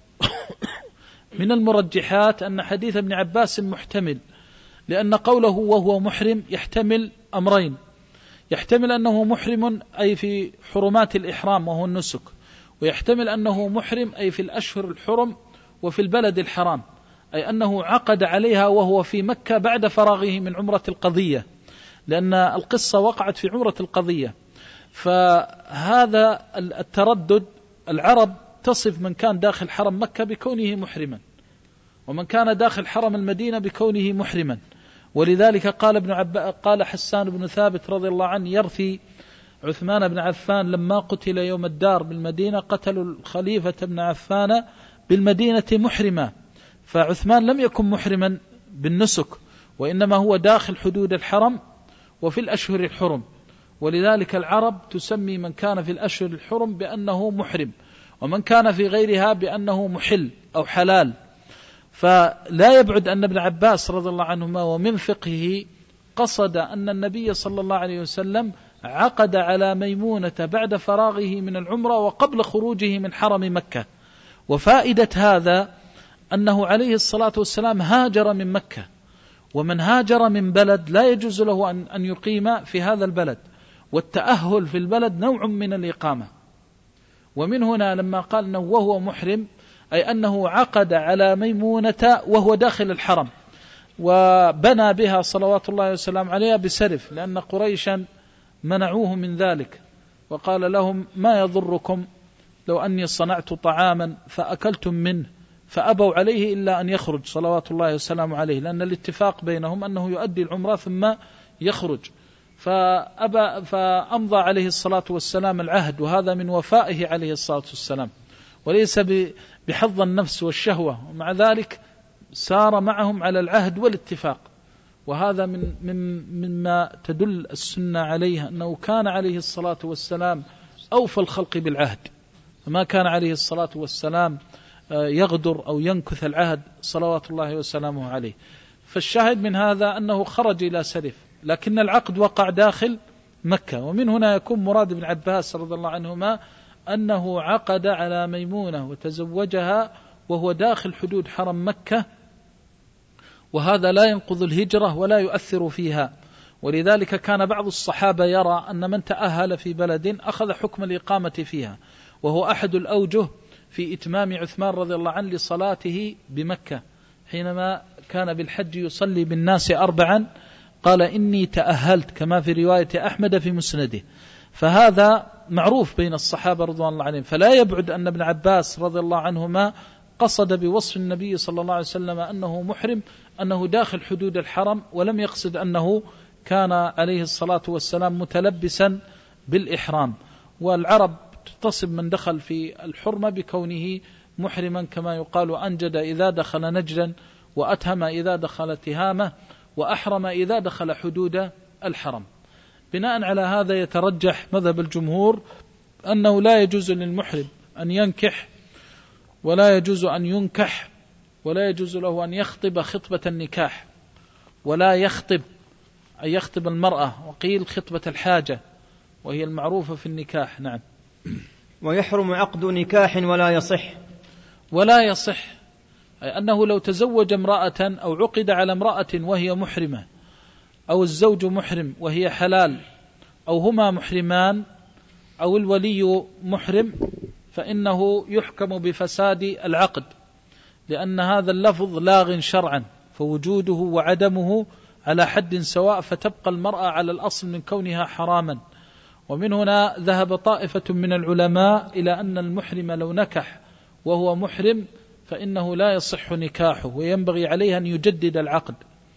من المرجحات أن حديث ابن عباس محتمل، لأن قوله وهو محرم يحتمل أمرين: يحتمل أنه محرم أي في حرمات الإحرام وهو النسك، ويحتمل أنه محرم أي في الأشهر الحرم وفي البلد الحرام، أي أنه عقد عليها وهو في مكة بعد فراغه من عمرة القضية، لأن القصة وقعت في عمرة القضية. فهذا التردد، العرب تصف من كان داخل حرم مكة بكونه محرما، ومن كان داخل حرم المدينة بكونه محرما. ولذلك قال حسان بن ثابت رضي الله عنه يرثي عثمان بن عفان لما قتل يوم الدار بالمدينة قتلوا الخليفة بن عفان بالمدينة محرما، فعثمان لم يكن محرما بالنسك، وإنما هو داخل حدود الحرم وفي الأشهر الحرم. ولذلك العرب تسمي من كان في الأشهر الحرم بأنه محرم، ومن كان في غيرها بأنه محل أو حلال. فلا يبعد أن ابن عباس رضي الله عنهما ومن فقهه قصد أن النبي صلى الله عليه وسلم عقد على ميمونة بعد فراغه من العمرة وقبل خروجه من حرم مكة. وفائدة هذا أنه عليه الصلاة والسلام هاجر من مكة، ومن هاجر من بلد لا يجوز له أن يقيم في هذا البلد، والتأهل في البلد نوع من الإقامة. ومن هنا لما قال أنه وهو محرم أي أنه عقد على ميمونة وهو داخل الحرم، وبنى بها صلوات الله وسلام عليها بسرف، لأن قريشا منعوه من ذلك، وقال لهم ما يضركم لو أني صنعت طعاما فأكلتم منه، فأبوا عليه إلا أن يخرج صلوات الله وسلام عليه، لأن الاتفاق بينهم أنه يؤدي العمرة ثم يخرج. فأمضى عليه الصلاة والسلام العهد، وهذا من وفائه عليه الصلاة والسلام، وليس بحظ النفس والشهوة، ومع ذلك سار معهم على العهد والاتفاق. وهذا مما تدل السنة عليه أنه كان عليه الصلاة والسلام أوفى الخلق بالعهد، فما كان عليه الصلاة والسلام يغدر أو ينكث العهد صلوات الله وسلامه عليه. فالشاهد من هذا أنه خرج إلى سرف، لكن العقد وقع داخل مكة. ومن هنا يكون مراد ابن عباس رضي الله عنهما أنه عقد على ميمونة وتزوجها وهو داخل حدود حرم مكة، وهذا لا ينقض الهجرة ولا يؤثر فيها. ولذلك كان بعض الصحابة يرى أن من تأهل في بلد أخذ حكم الإقامة فيها، وهو أحد الأوجه في إتمام عثمان رضي الله عنه لصلاته بمكة، حينما كان بالحج يصلي بالناس 4 قال إني تأهلت، كما في رواية أحمد في مسنده. فهذا معروف بين الصحابة رضوان الله عليهم. فلا يبعد أن ابن عباس رضي الله عنهما قصد بوصف النبي صلى الله عليه وسلم أنه محرم أنه داخل حدود الحرم، ولم يقصد أنه كان عليه الصلاة والسلام متلبسا بالإحرام. والعرب تصب من دخل في الحرمة بكونه محرما، كما يقال أنجد إذا دخل نجدا، وأتهم إذا دخل تهامة، وأحرم إذا دخل حدود الحرم. بناء على هذا يترجح مذهب الجمهور أنه لا يجوز للمحرم أن ينكح، ولا يجوز أن ينكح، ولا يجوز له أن يخطب خطبة النكاح، ولا يخطب أن يخطب المرأة، وقيل خطبة الحاجة وهي المعروفة في النكاح. نعم. ويحرم عقد نكاح ولا يصح. ولا يصح أي أنه لو تزوج امرأة أو عقد على امرأة وهي محرمة، أو الزوج محرم وهي حلال، أو هما محرمان، أو الولي محرم، فإنه يحكم بفساد العقد، لأن هذا اللفظ لاغ شرعا، فوجوده وعدمه على حد سواء، فتبقى المرأة على الأصل من كونها حراما. ومن هنا ذهب طائفة من العلماء إلى أن المحرم لو نكح وهو محرم فإنه لا يصح نكاحه، وينبغي عليه أن يجدد العقد.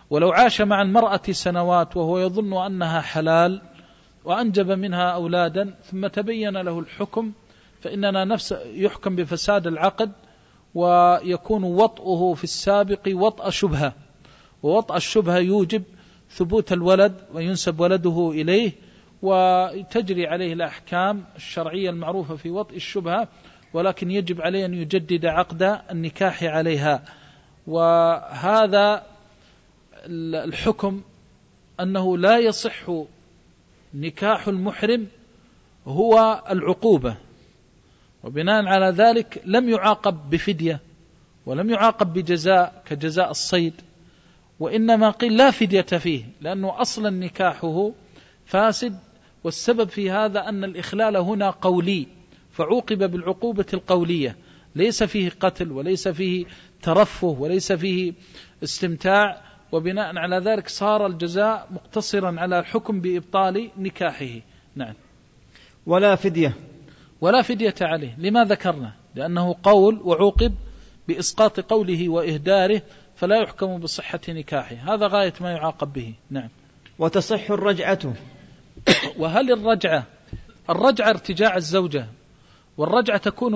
ولو عاش مع المرأة سنوات وهو يظن أنها حلال وأنجب منها أولادا ثم تبين له الحكم، فإننا يحكم بفساد العقد، ويكون وطئه في السابق وطأ شبهة، ووطأ الشبهة يوجب ثبوت الولد وينسب ولده إليه، وتجري عليه الأحكام الشرعية المعروفة في وطئ الشبهة، ولكن يجب عليه أن يجدد عقد النكاح عليها. وهذا الحكم أنه لا يصح نكاح المحرم هو العقوبة، وبناء على ذلك لم يعاقب بفدية ولم يعاقب بجزاء كجزاء الصيد، وإنما قيل لا فدية فيه، لأنه أصلا نكاحه فاسد، والسبب في هذا أن الإخلال هنا قولي، فعوقب بالعقوبة القولية، ليس فيه قتل وليس فيه ترفه وليس فيه استمتاع، وبناء على ذلك صار الجزاء مقتصرا على الحكم بإبطال نكاحه. نعم. ولا فدية عليه. لما ذكرنا؟ لأنه قول وعوقب بإسقاط قوله وإهداره، فلا يحكم بصحة نكاحه، هذا غاية ما يعاقب به. نعم. وتصح الرجعة. وهل الرجعة ارتجاع الزوجة، والرجعة تكون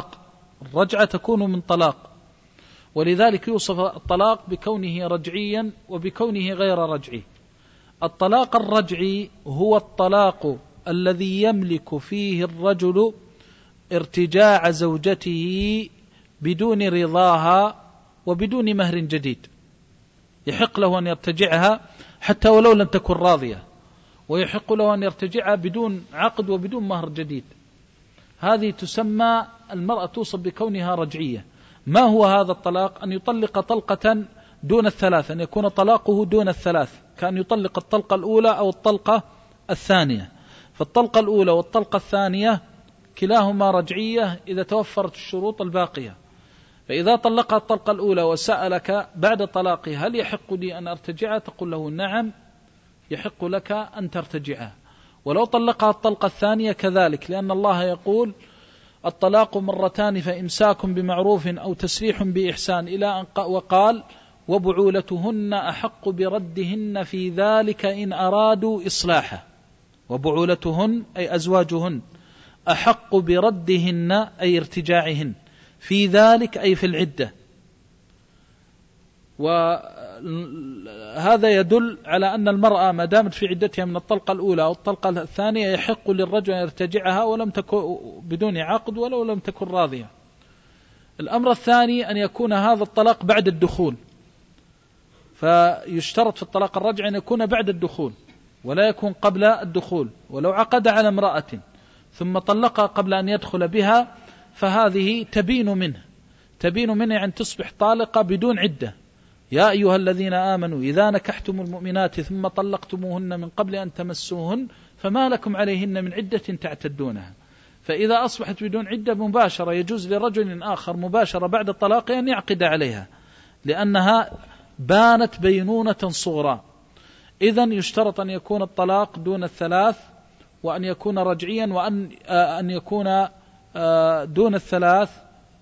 من طلاق، ولذلك يوصف الطلاق بكونه رجعيا وبكونه غير رجعي. الطلاق الرجعي هو الطلاق الذي يملك فيه الرجل ارتجاع زوجته بدون رضاها وبدون مهر جديد، يحق له أن يرتجعها حتى ولو لم تكن راضية، ويحق له أن يرتجعها بدون عقد وبدون مهر جديد. هذه تسمى المرأة توصف بكونها رجعية. ما هو هذا الطلاق؟ أن يطلق طلقة دون الثلاث، أن يكون طلاقه دون الثلاث، كأن يطلق الطلقة الأولى أو الطلقة الثانية. فالطلقة الأولى والطلقة الثانية كلاهما رجعية إذا توفرت الشروط الباقية. فإذا طلقها الطلقة الأولى وسألك بعد طلاقه هل يحق لي أن أرتجعها، تقول له نعم يحق لك أن ترتجعها. ولو طلقها الطلقة الثانية كذلك، لأن الله يقول الطلاق مرتان فإمساك بمعروف أو تسريح بإحسان، إلى أن وقال وبعولتهن أحق بردهن في ذلك إن أرادوا إصلاحا. وبعولتهن أي أزواجهن أحق بردهن أي ارتجاعهن، في ذلك أي في العدة. وهذا يدل على أن المرأة ما دامت في عدتها من الطلقة الأولى أو الطلقة الثانية يحق للرجل أن يرتجعها ولم تكن بدون عقد ولو لم تكن راضية. الأمر الثاني أن يكون هذا الطلاق بعد الدخول، فيشترط في الطلاق الرجعي أن يكون بعد الدخول ولا يكون قبل الدخول. ولو عقد على امرأة ثم طلقها قبل أن يدخل بها فهذه تبين منه يعني تصبح طالقة بدون عدة. يا أيها الذين آمنوا إذا نكحتم المؤمنات ثم طلقتموهن من قبل أن تمسوهن فما لكم عليهن من عدة تعتدونها. فإذا أصبحت بدون عدة مباشرة يجوز لرجل آخر مباشرة بعد الطلاق أن يعقد عليها، لأنها بانت بينونة صغرى. إذن يشترط أن يكون الطلاق دون الثلاث، وأن يكون رجعيا، وأن يكون دون الثلاث،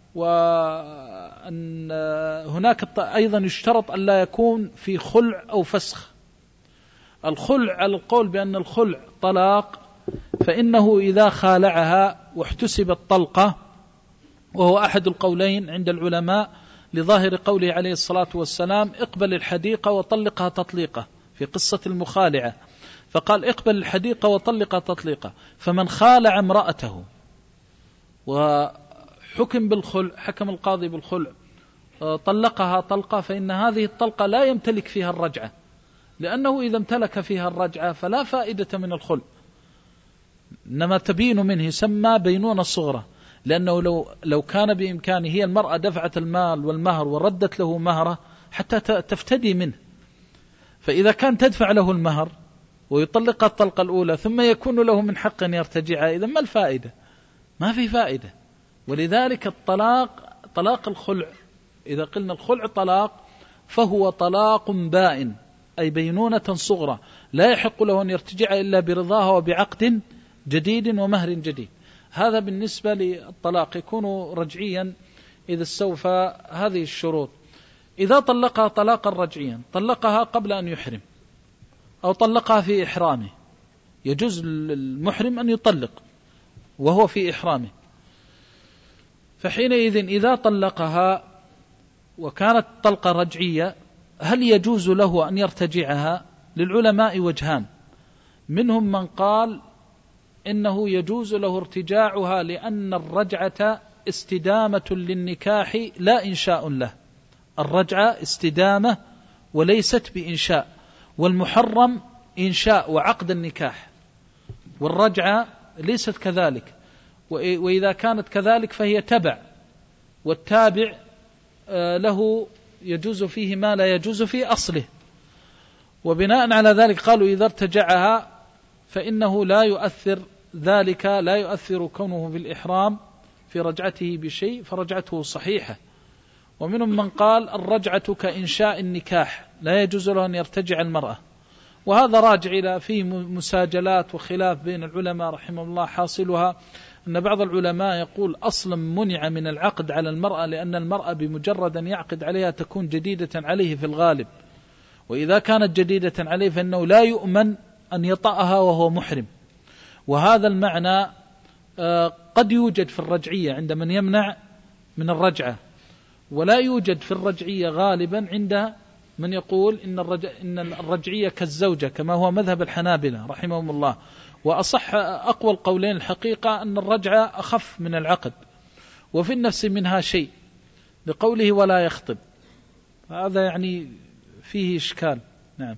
وأن هناك أيضا يشترط أن لا يكون في خلع أو فسخ. الخلع على القول بأن الخلع طلاق، فإنه إذا خالعها واحتسب الطلقة، وهو أحد القولين عند العلماء لظاهر قوله عليه الصلاة والسلام اقبل الحديقة وطلقها تطليقة في قصة المخالعة، فقال اقبل الحديقة وطلقها تطليقة. فمن خالع امرأته وحكم بالخلع، حكم القاضي بالخلع، طلقها طلقة، فإن هذه الطلقة لا يمتلك فيها الرجعة، لأنه إذا امتلك فيها الرجعة فلا فائدة من الخلع، إنما تبين منه، يسمى بينونة صغرى. لأنه لو كان بإمكانه هي المرأة دفعت المال والمهر وردت له مهره حتى تفتدي منه، فإذا كان تدفع له المهر ويطلق الطلقة الأولى ثم يكون له من حق أن يرتجعها، إذا ما الفائدة؟ ما في فائدة. ولذلك طلاق الخلع، إذا قلنا الخلع طلاق فهو طلاق بائن، أي بينونة صغرى، لا يحق له أن يرتجع إلا برضاها وبعقد جديد ومهر جديد. هذا بالنسبة للطلاق، يكون رجعيا إذا استوفى هذه الشروط. إذا طلقها طلاقا رجعيا، طلقها قبل أن يحرم أو طلقها في إحرامه، يجوز للمحرم أن يطلق وهو في إحرامه. فحينئذ إذا طلقها وكانت طلقة رجعية هل يجوز له أن يرتجعها؟ للعلماء وجهان، منهم من قال إنه يجوز له ارتجاعها لأن الرجعة استدامة للنكاح لا إنشاء له، الرجعة استدامة وليست بإنشاء، والمحرم إنشاء وعقد النكاح، والرجعة ليست كذلك، وإذا كانت كذلك فهي تبع، والتابع له يجوز فيه ما لا يجوز في أصله. وبناء على ذلك قالوا إذا ارتجعها فإنه لا يؤثر ذلك، لا يؤثر كونه في الإحرام في رجعته بشيء، فرجعته صحيحة. ومنهم من قال الرجعة كإنشاء النكاح، لا يجوز له أن يرتجع المرأة، وهذا راجع إلى فيه مساجلات وخلاف بين العلماء رحمه الله. حاصلها أن بعض العلماء يقول أصلا منع من العقد على المرأة، لأن المرأة بمجرد أن يعقد عليها تكون جديدة عليه في الغالب، وإذا كانت جديدة عليه فإنه لا يؤمن أن يطأها وهو محرم. وهذا المعنى قد يوجد في الرجعية عند من يمنع من الرجعة، ولا يوجد في الرجعية غالبا عند من يقول إن الرجعية كالزوجة، كما هو مذهب الحنابلة رحمهم الله. وأصح أقوى القولين الحقيقة أن الرجعة أخف من العقد، وفي النفس منها شيء لقوله ولا يخطب، هذا يعني فيه إشكال. نعم.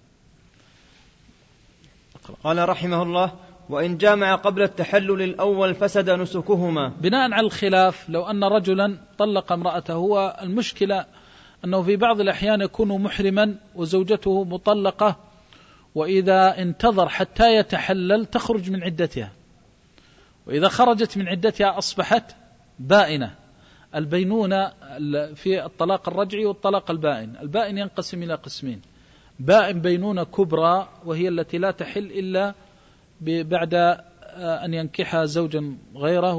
قال رحمه الله: وإن جامع قبل التحلل الأول فسد نسكهما. بناء على الخلاف، لو أن رجلا طلق امرأته، هو المشكلة أنه في بعض الأحيان يكون محرما وزوجته مطلقة، وإذا انتظر حتى يتحلل تخرج من عدتها، وإذا خرجت من عدتها أصبحت بائنة. البينونة في الطلاق الرجعي والطلاق البائن، البائن ينقسم إلى قسمين: بائن بينونة كبرى وهي التي لا تحل إلا بعد أن ينكحها زوجا غيره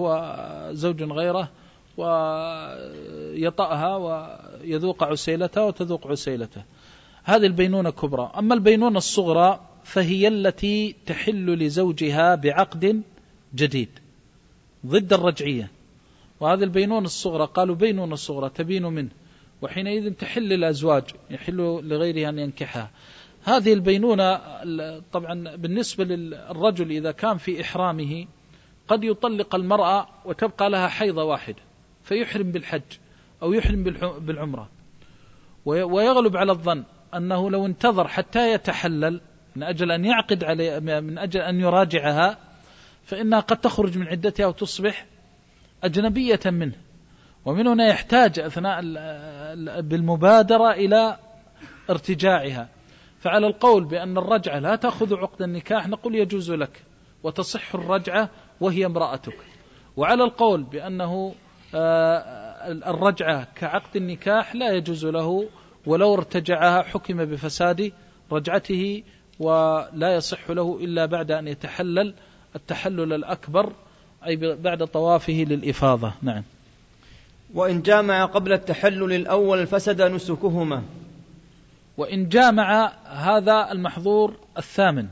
ويطأها ويذوق عسيلتها وتذوق عسيلته، هذه البينونة كبرى. أما البينونة الصغرى فهي التي تحل لزوجها بعقد جديد ضد الرجعية، وهذه البينونة الصغرى قالوا بينونة الصغرى تبين منه، وحينئذ تحل الأزواج، يحل لغيرها أن ينكحها. هذه البينونة طبعا بالنسبة للرجل إذا كان في إحرامه قد يطلق المرأة وتبقى لها حيضة واحدة فيحرم بالحج أو يحرم بالعمرة، ويغلب على الظن أنه لو انتظر حتى يتحلل من أجل أن يعقد عليه، من أجل أن يراجعها، فإنها قد تخرج من عدتها وتصبح أجنبية منه، ومن هنا يحتاج أثناء بالمبادرة إلى ارتجاعها. فعلى القول بأن الرجعة لا تأخذ عقد النكاح نقول يجوز لك وتصح الرجعة وهي امرأتك، وعلى القول بأنه الرجعة كعقد النكاح لا يجوز له، ولو ارتجعها حكم بفساد رجعته ولا يصح له إلا بعد أن يتحلل التحلل الأكبر، أي بعد طوافه للإفاضة. نعم. وإن جامع قبل التحلل الأول فسد نسكهما. وإن جامع، هذا المحظور الثامن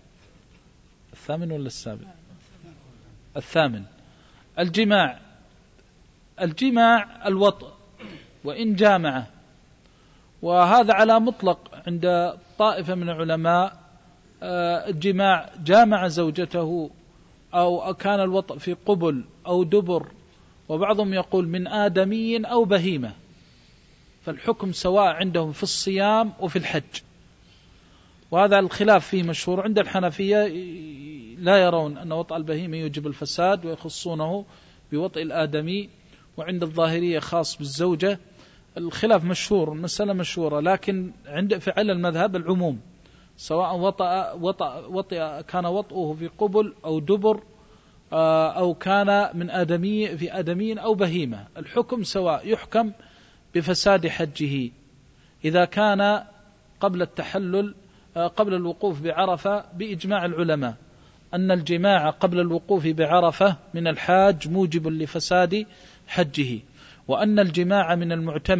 ولا السابع؟ الثامن. الجماع الوطء، وإن جامع، وهذا على مطلق عند طائفة من العلماء. الجماع جامع زوجته أو كان الوطء في قبل أو دبر، وبعضهم يقول من آدمي أو بهيمة، فالحكم سواء عندهم في الصيام وفي الحج، وهذا الخلاف فيه مشهور. عند الحنفية لا يرون أن وطء البهيمة يوجب الفساد ويخصونه بوطء الآدمي، وعند الظاهرية خاص بالزوجة. الخلاف مشهور، المسألة مشهورة، لكن عند فعل المذهب العموم، سواء كان وطئه في قبل أو دبر أو كان من آدمي في آدمي أو بهيمة، الحكم سواء، يحكم بفساد حجه إذا كان قبل التحلل قبل الوقوف بعرفة، بإجماع العلماء أن الجماع قبل الوقوف بعرفة من الحاج موجب لفساد حجه، وأن الجماع من المعتمر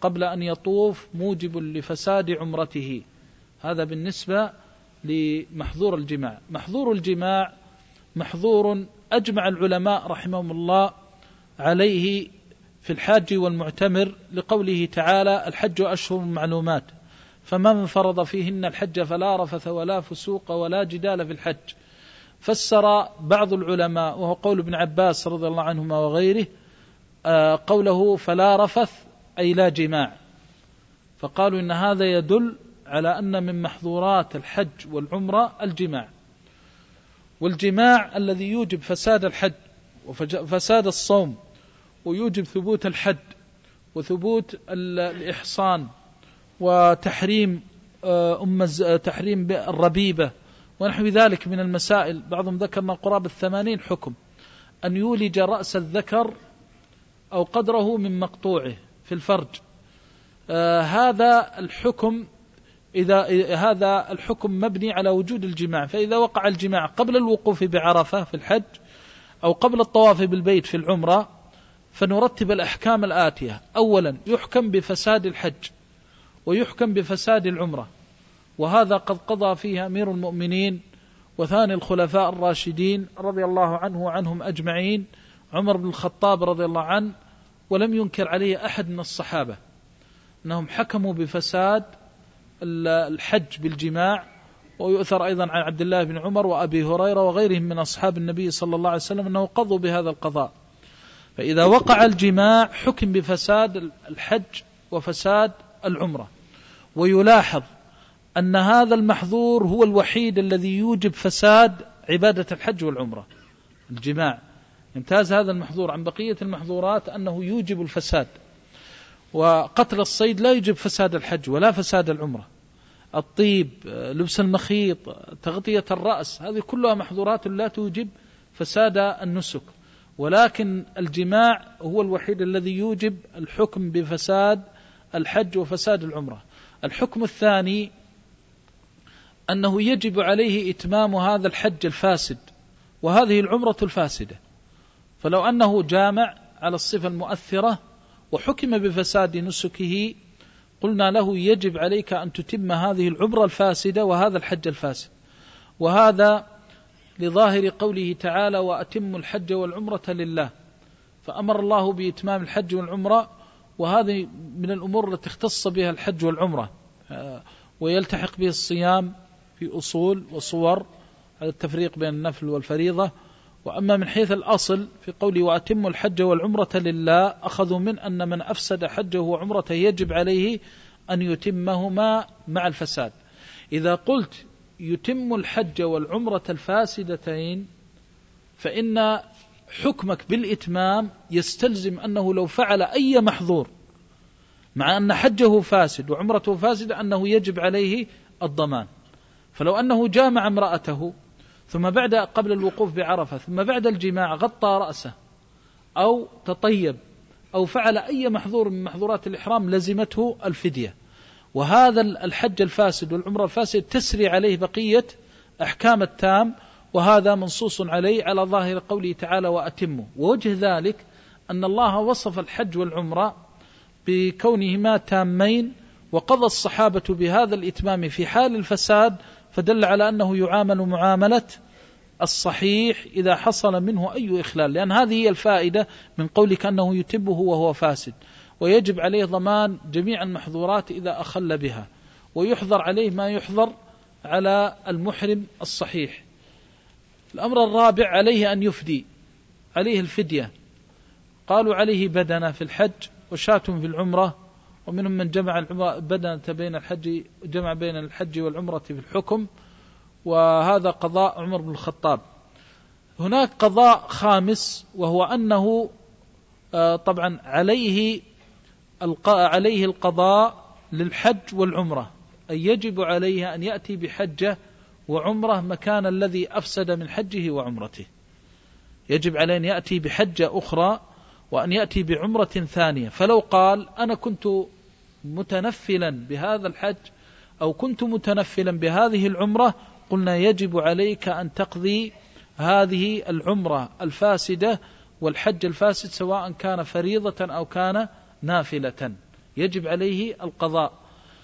قبل أن يطوف موجب لفساد عمرته. هذا بالنسبة لمحظور الجماع. محظور الجماع محظور أجمع العلماء رحمهم الله عليه في الحاج والمعتمر، لقوله تعالى: الحج أشهر معلومات فمن فرض فيهن الحج فلا رفث ولا فسوق ولا جدال في الحج. فسر بعض العلماء، وهو قول ابن عباس رضي الله عنهما وغيره، قوله فلا رفث أي لا جماع، فقالوا إن هذا يدل على أن من محظورات الحج والعمرة الجماع. والجماع الذي يوجب فساد الحج وفساد الصوم، ويوجب ثبوت الحد وثبوت الإحصان وتحريم تحريم الربيبة ونحو ذلك من المسائل. بعضهم ذكرنا قرابة 80 حكم: أن يولج رأس الذكر أو قدره من مقطوعه في الفرج. هذا الحكم مبني على وجود الجماع. فإذا وقع الجماع قبل الوقوف بعرفة في الحج أو قبل الطواف بالبيت في العمرة، فنرتب الأحكام الآتية: أولا يحكم بفساد الحج ويحكم بفساد العمرة، وهذا قد قضى فيه أمير المؤمنين وثاني الخلفاء الراشدين رضي الله عنه وعنهم أجمعين عمر بن الخطاب رضي الله عنه، ولم ينكر عليه أحد من الصحابة أنهم حكموا بفساد الحج بالجماع. ويؤثر أيضا عن عبد الله بن عمر وأبي هريرة وغيرهم من أصحاب النبي صلى الله عليه وسلم أنه قضوا بهذا القضاء. فإذا وقع الجماع حكم بفساد الحج وفساد العمرة. ويلاحظ أن هذا المحظور هو الوحيد الذي يوجب فساد عبادة الحج والعمرة، الجماع. يمتاز هذا المحظور عن بقية المحظورات أنه يوجب الفساد. وقتل الصيد لا يوجب فساد الحج ولا فساد العمرة. الطيب، لبس المخيط، تغطية الرأس، هذه كلها محظورات لا توجب فساد النسك. ولكن الجماع هو الوحيد الذي يوجب الحكم بفساد الحج وفساد العمرة. الحكم الثاني أنه يجب عليه إتمام هذا الحج الفاسد وهذه العمرة الفاسدة. فلو أنه جامع على الصفة المؤثرة وحكم بفساد نسكه، قلنا له يجب عليك أن تتم هذه العمرة الفاسدة وهذا الحج الفاسد. وهذا لظاهر قوله تعالى: وأتم الحج والعمرة لله. فأمر الله بإتمام الحج والعمرة، وهذه من الأمور التي اختص بها الحج والعمرة، ويلتحق به الصيام في أصول وصور على التفريق بين النفل والفريضة. وأما من حيث الأصل في قوله وأتم الحج والعمرة لله، أخذوا من أن من أفسد حجه وعمرته يجب عليه أن يتمهما مع الفساد. إذا قلت يتم الحج والعمرة الفاسدتين، فإن حكمك بالإتمام يستلزم أنه لو فعل أي محظور مع أن حجه فاسد وعمرته فاسدة أنه يجب عليه الضمان. فلو أنه جامع امرأته ثم قبل الوقوف بعرفة ثم بعد الجماع غطى رأسه أو تطيب أو فعل أي محظور من محظورات الإحرام لزمته الفدية. وهذا الحج الفاسد والعمرة الفاسد تسري عليه بقية أحكام التام، وهذا منصوص عليه على ظاهر قوله تعالى وأتمه. ووجه ذلك أن الله وصف الحج والعمرة بكونهما تامين، وقضى الصحابة بهذا الإتمام في حال الفساد، فدل على أنه يعامل معاملة الصحيح إذا حصل منه أي إخلال، لأن هذه هي الفائدة من قولك أنه يتبه وهو فاسد. ويجب عليه ضمان جميع المحظورات إذا أخل بها، ويحظر عليه ما يحظر على المحرم الصحيح. الأمر الرابع عليه أن يفدي، عليه الفدية. قالوا عليه بدنة في الحج وشاة في العمرة، ومنهم من جمع بدنة بين الحج، جمع بين الحج والعمرة في الحكم، وهذا قضاء عمر بن الخطاب. هناك قضاء خامس، وهو أنه طبعا عليه القضاء للحج والعمرة، أي يجب عليه أن يأتي بحجة وعمرة مكان الذي أفسد من حجه وعمرته. يجب عليه أن يأتي بحجة أخرى وأن يأتي بعمرة ثانية. فلو قال أنا كنت متنفلا بهذا الحج أو كنت متنفلا بهذه العمرة، قلنا يجب عليك أن تقضي هذه العمرة الفاسدة والحج الفاسد، سواء كان فريضة أو كان نافلة. يجب عليه القضاء.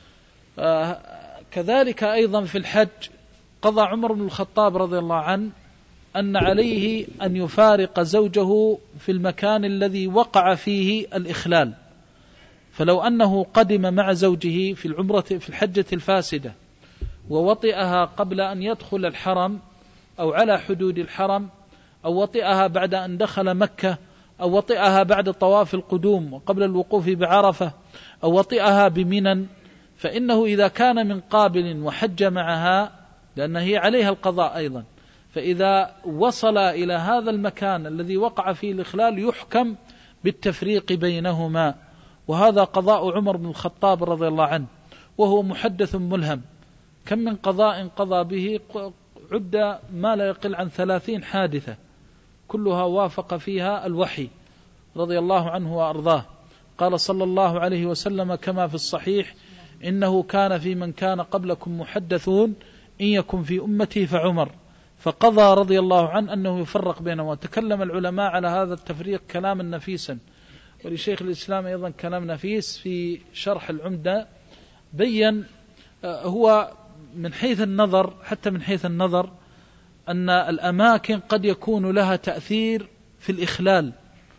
كذلك أيضا في الحج قضى عمر بن الخطاب رضي الله عنه أن عليه أن يفارق زوجه في المكان الذي وقع فيه الإخلال، فلو أنه قدم مع زوجه في العمرة في الحجة الفاسدة ووطئها قبل أن يدخل الحرم أو على حدود الحرم، أو وطئها بعد أن دخل مكة، أو وطئها بعد طواف القدوم وقبل الوقوف بعرفة، أو وطئها بمنى، فإنه إذا كان من قابل وحج معها، لأن هي عليها القضاء أيضا، فإذا وصل إلى هذا المكان الذي وقع فيه الإخلال يحكم بالتفريق بينهما. وهذا قضاء عمر بن الخطاب رضي الله عنه، وهو محدث ملهم. كم من قضاء قضى به عد ما لا يقل عن 30 حادثة كلها وافق فيها الوحي رضي الله عنه وأرضاه. قال صلى الله عليه وسلم كما في الصحيح: إنه كان في من كان قبلكم محدثون إن يكن في أمتي فعمر، فقضى رضي الله عنه أنه يفرق بينهم. وتكلم العلماء على هذا التفريق كلاما نفيسا، ولشيخ الإسلام أيضا كلام نفيس في شرح العمدة، بيّن هو من حيث النظر، حتى من حيث النظر، أن الأماكن قد يكون لها تأثير في الإخلال،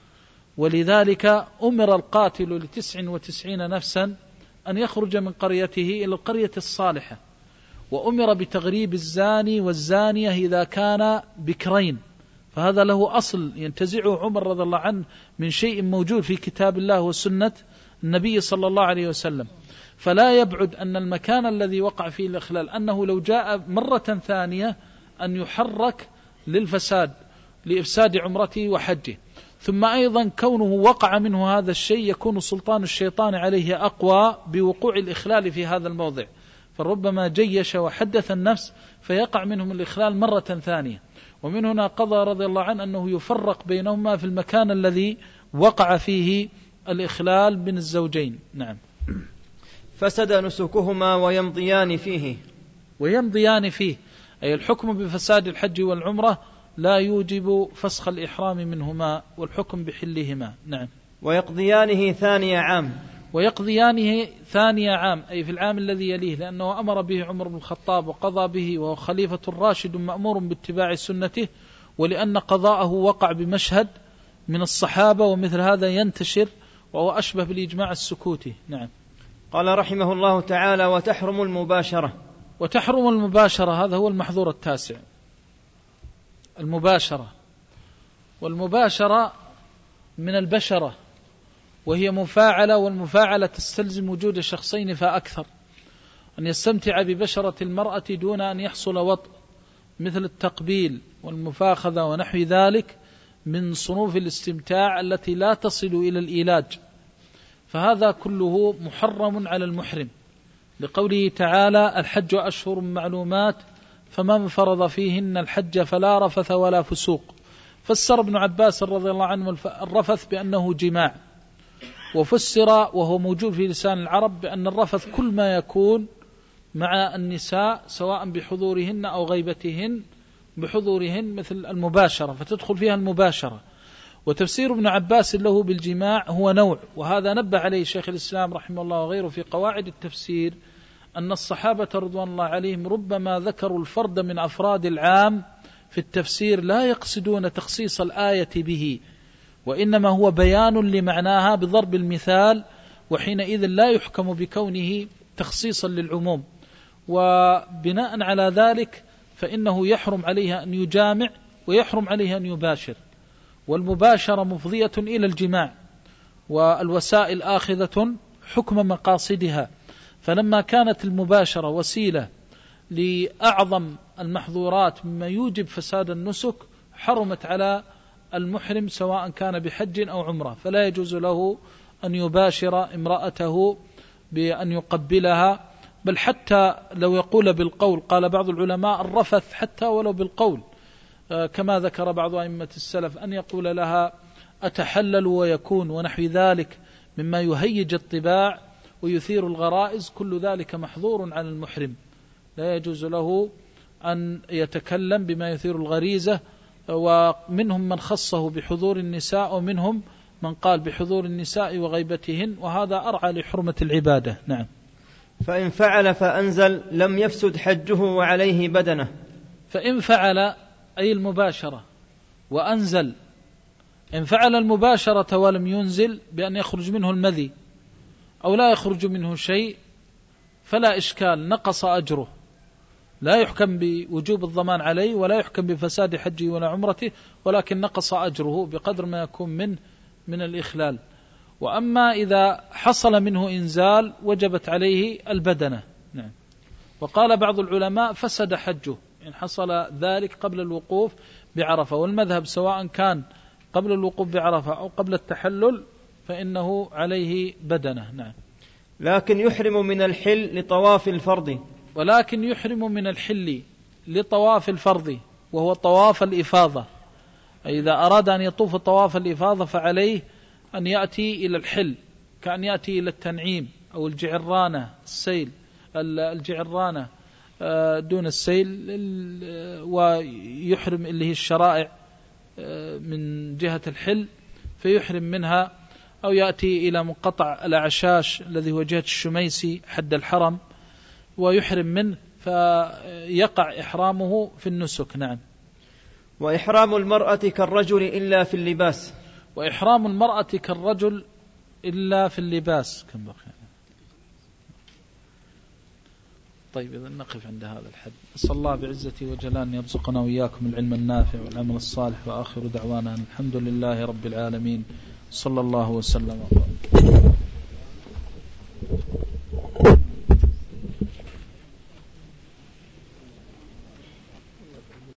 ولذلك أمر القاتل 99 نفسا أن يخرج من قريته إلى القرية الصالحة، وأمر بتغريب الزاني والزانية إذا كان بكرين، فهذا له أصل ينتزعه عمر رضي الله عنه من شيء موجود في كتاب الله وسنة النبي صلى الله عليه وسلم. فلا يبعد أن المكان الذي وقع فيه الإخلال أنه لو جاء مرة ثانية أن يحرك للفساد، لإفساد عمرته وحجه. ثم أيضا كونه وقع منه هذا الشيء يكون سلطان الشيطان عليه أقوى بوقوع الإخلال في هذا الموضع، فربما جيش وحدث النفس فيقع منهم الإخلال مرة ثانية. ومن هنا قضى رضي الله عنه أنه يفرق بينهما في المكان الذي وقع فيه الإخلال بين الزوجين. نعم. فسد نسكهما ويمضيان فيه. ويمضيان فيه أي الحكم بفساد الحج والعمرة لا يوجب فسخ الإحرام منهما والحكم بحلهما. نعم. ويقضيانه ثاني عام. ويقضيانه ثاني عام أي في العام الذي يليه، لأنه أمر به عمر بن الخطاب وقضى به وهو خليفة راشد مأمور باتباع سنته، ولأن قضاءه وقع بمشهد من الصحابة، ومثل هذا ينتشر وهو أشبه بالإجماع السكوتي. نعم. قال رحمه الله تعالى: وتحرم المباشرة. وتحرم المباشرة، هذا هو المحظور التاسع، المباشرة. والمباشرة من البشرة، وهي مفاعلة، والمفاعلة تستلزم وجود شخصين فأكثر، أن يستمتع ببشرة المرأة دون أن يحصل وطء، مثل التقبيل والمفاخذة ونحو ذلك من صنوف الاستمتاع التي لا تصل إلى الإيلاج، فهذا كله محرم على المحرم، لقوله تعالى: الحج أشهر معلومات فمن فرض فيهن الحج فلا رفث ولا فسوق. فسر ابن عباس رضي الله عنه الرفث بأنه جماع، وفسر وهو موجود في لسان العرب بأن الرفث كل ما يكون مع النساء سواء بحضورهن أو غيبتهن، بحضورهن مثل المباشرة فتدخل فيها المباشرة. وتفسير ابن عباس له بالجماع هو نوع، وهذا نبه عليه شيخ الإسلام رحمه الله وغيره في قواعد التفسير، أن الصحابة رضوان الله عليهم ربما ذكروا الفرد من أفراد العام في التفسير لا يقصدون تخصيص الآية به، وإنما هو بيان لمعناها بضرب المثال، وحينئذ لا يحكم بكونه تخصيصا للعموم. وبناء على ذلك فإنه يحرم عليها أن يجامع ويحرم عليها أن يباشر، والمباشرة مفضية إلى الجماع، والوسائل آخذة حكم مقاصدها. فلما كانت المباشرة وسيلة لأعظم المحظورات مما يوجب فساد النسك، حرمت على المحرم سواء كان بحج أو عمرة، فلا يجوز له أن يباشر امرأته بأن يقبلها، بل حتى لو يقول بالقول. قال بعض العلماء: الرفث حتى ولو بالقول، كما ذكر بعض أئمة السلف أن يقول لها أتحلل ويكون ونحو ذلك مما يهيج الطباع ويثير الغرائز، كل ذلك محظور على المحرم، لا يجوز له أن يتكلم بما يثير الغريزة. ومنهم من خصه بحضور النساء، ومنهم من قال بحضور النساء وغيبتهن، وهذا أرعى لحرمة العبادة. نعم. فإن فعل فأنزل لم يفسد حجه وعليه بدنه. فإن فعل أي المباشرة وأنزل، إن فعل المباشرة ولم ينزل بأن يخرج منه المذي أو لا يخرج منه شيء فلا إشكال، نقص أجره، لا يحكم بوجوب الضمان عليه ولا يحكم بفساد حجه ولا عمرته، ولكن نقص أجره بقدر ما يكون من الإخلال. وأما إذا حصل منه إنزال وجبت عليه البدنة. نعم. وقال بعض العلماء فسد حجه إن حصل ذلك قبل الوقوف بعرفة، والمذهب سواء كان قبل الوقوف بعرفة أو قبل التحلل فإنه عليه بدنة. نعم. لكن يحرم من الحل لطواف الفرض. ولكن يحرم من الحل لطواف الفرض وهو طواف الإفاضة. إذا أراد أن يطوف طواف الإفاضة فعليه أن يأتي إلى الحل، كأن يأتي إلى التنعيم أو الجعرانة، السيل الجعرانة دون السيل، ويحرم اللي هي الشرائع من جهة الحل فيحرم منها، أو يأتي إلى منقطع الأعشاش الذي هو جهة الشميسي حد الحرم ويحرم منه، فيقع إحرامه في النسك. نعم. وإحرام المرأة كالرجل إلا في اللباس. وإحرام المرأة كالرجل إلا في اللباس. كم بقي؟ طيب إذا نقف عند هذا الحد. أسأل الله بعزته وجلاله أن يرزقنا وإياكم العلم النافع والعمل الصالح، وآخر دعوانا الحمد لله رب العالمين، صلى الله وسلم.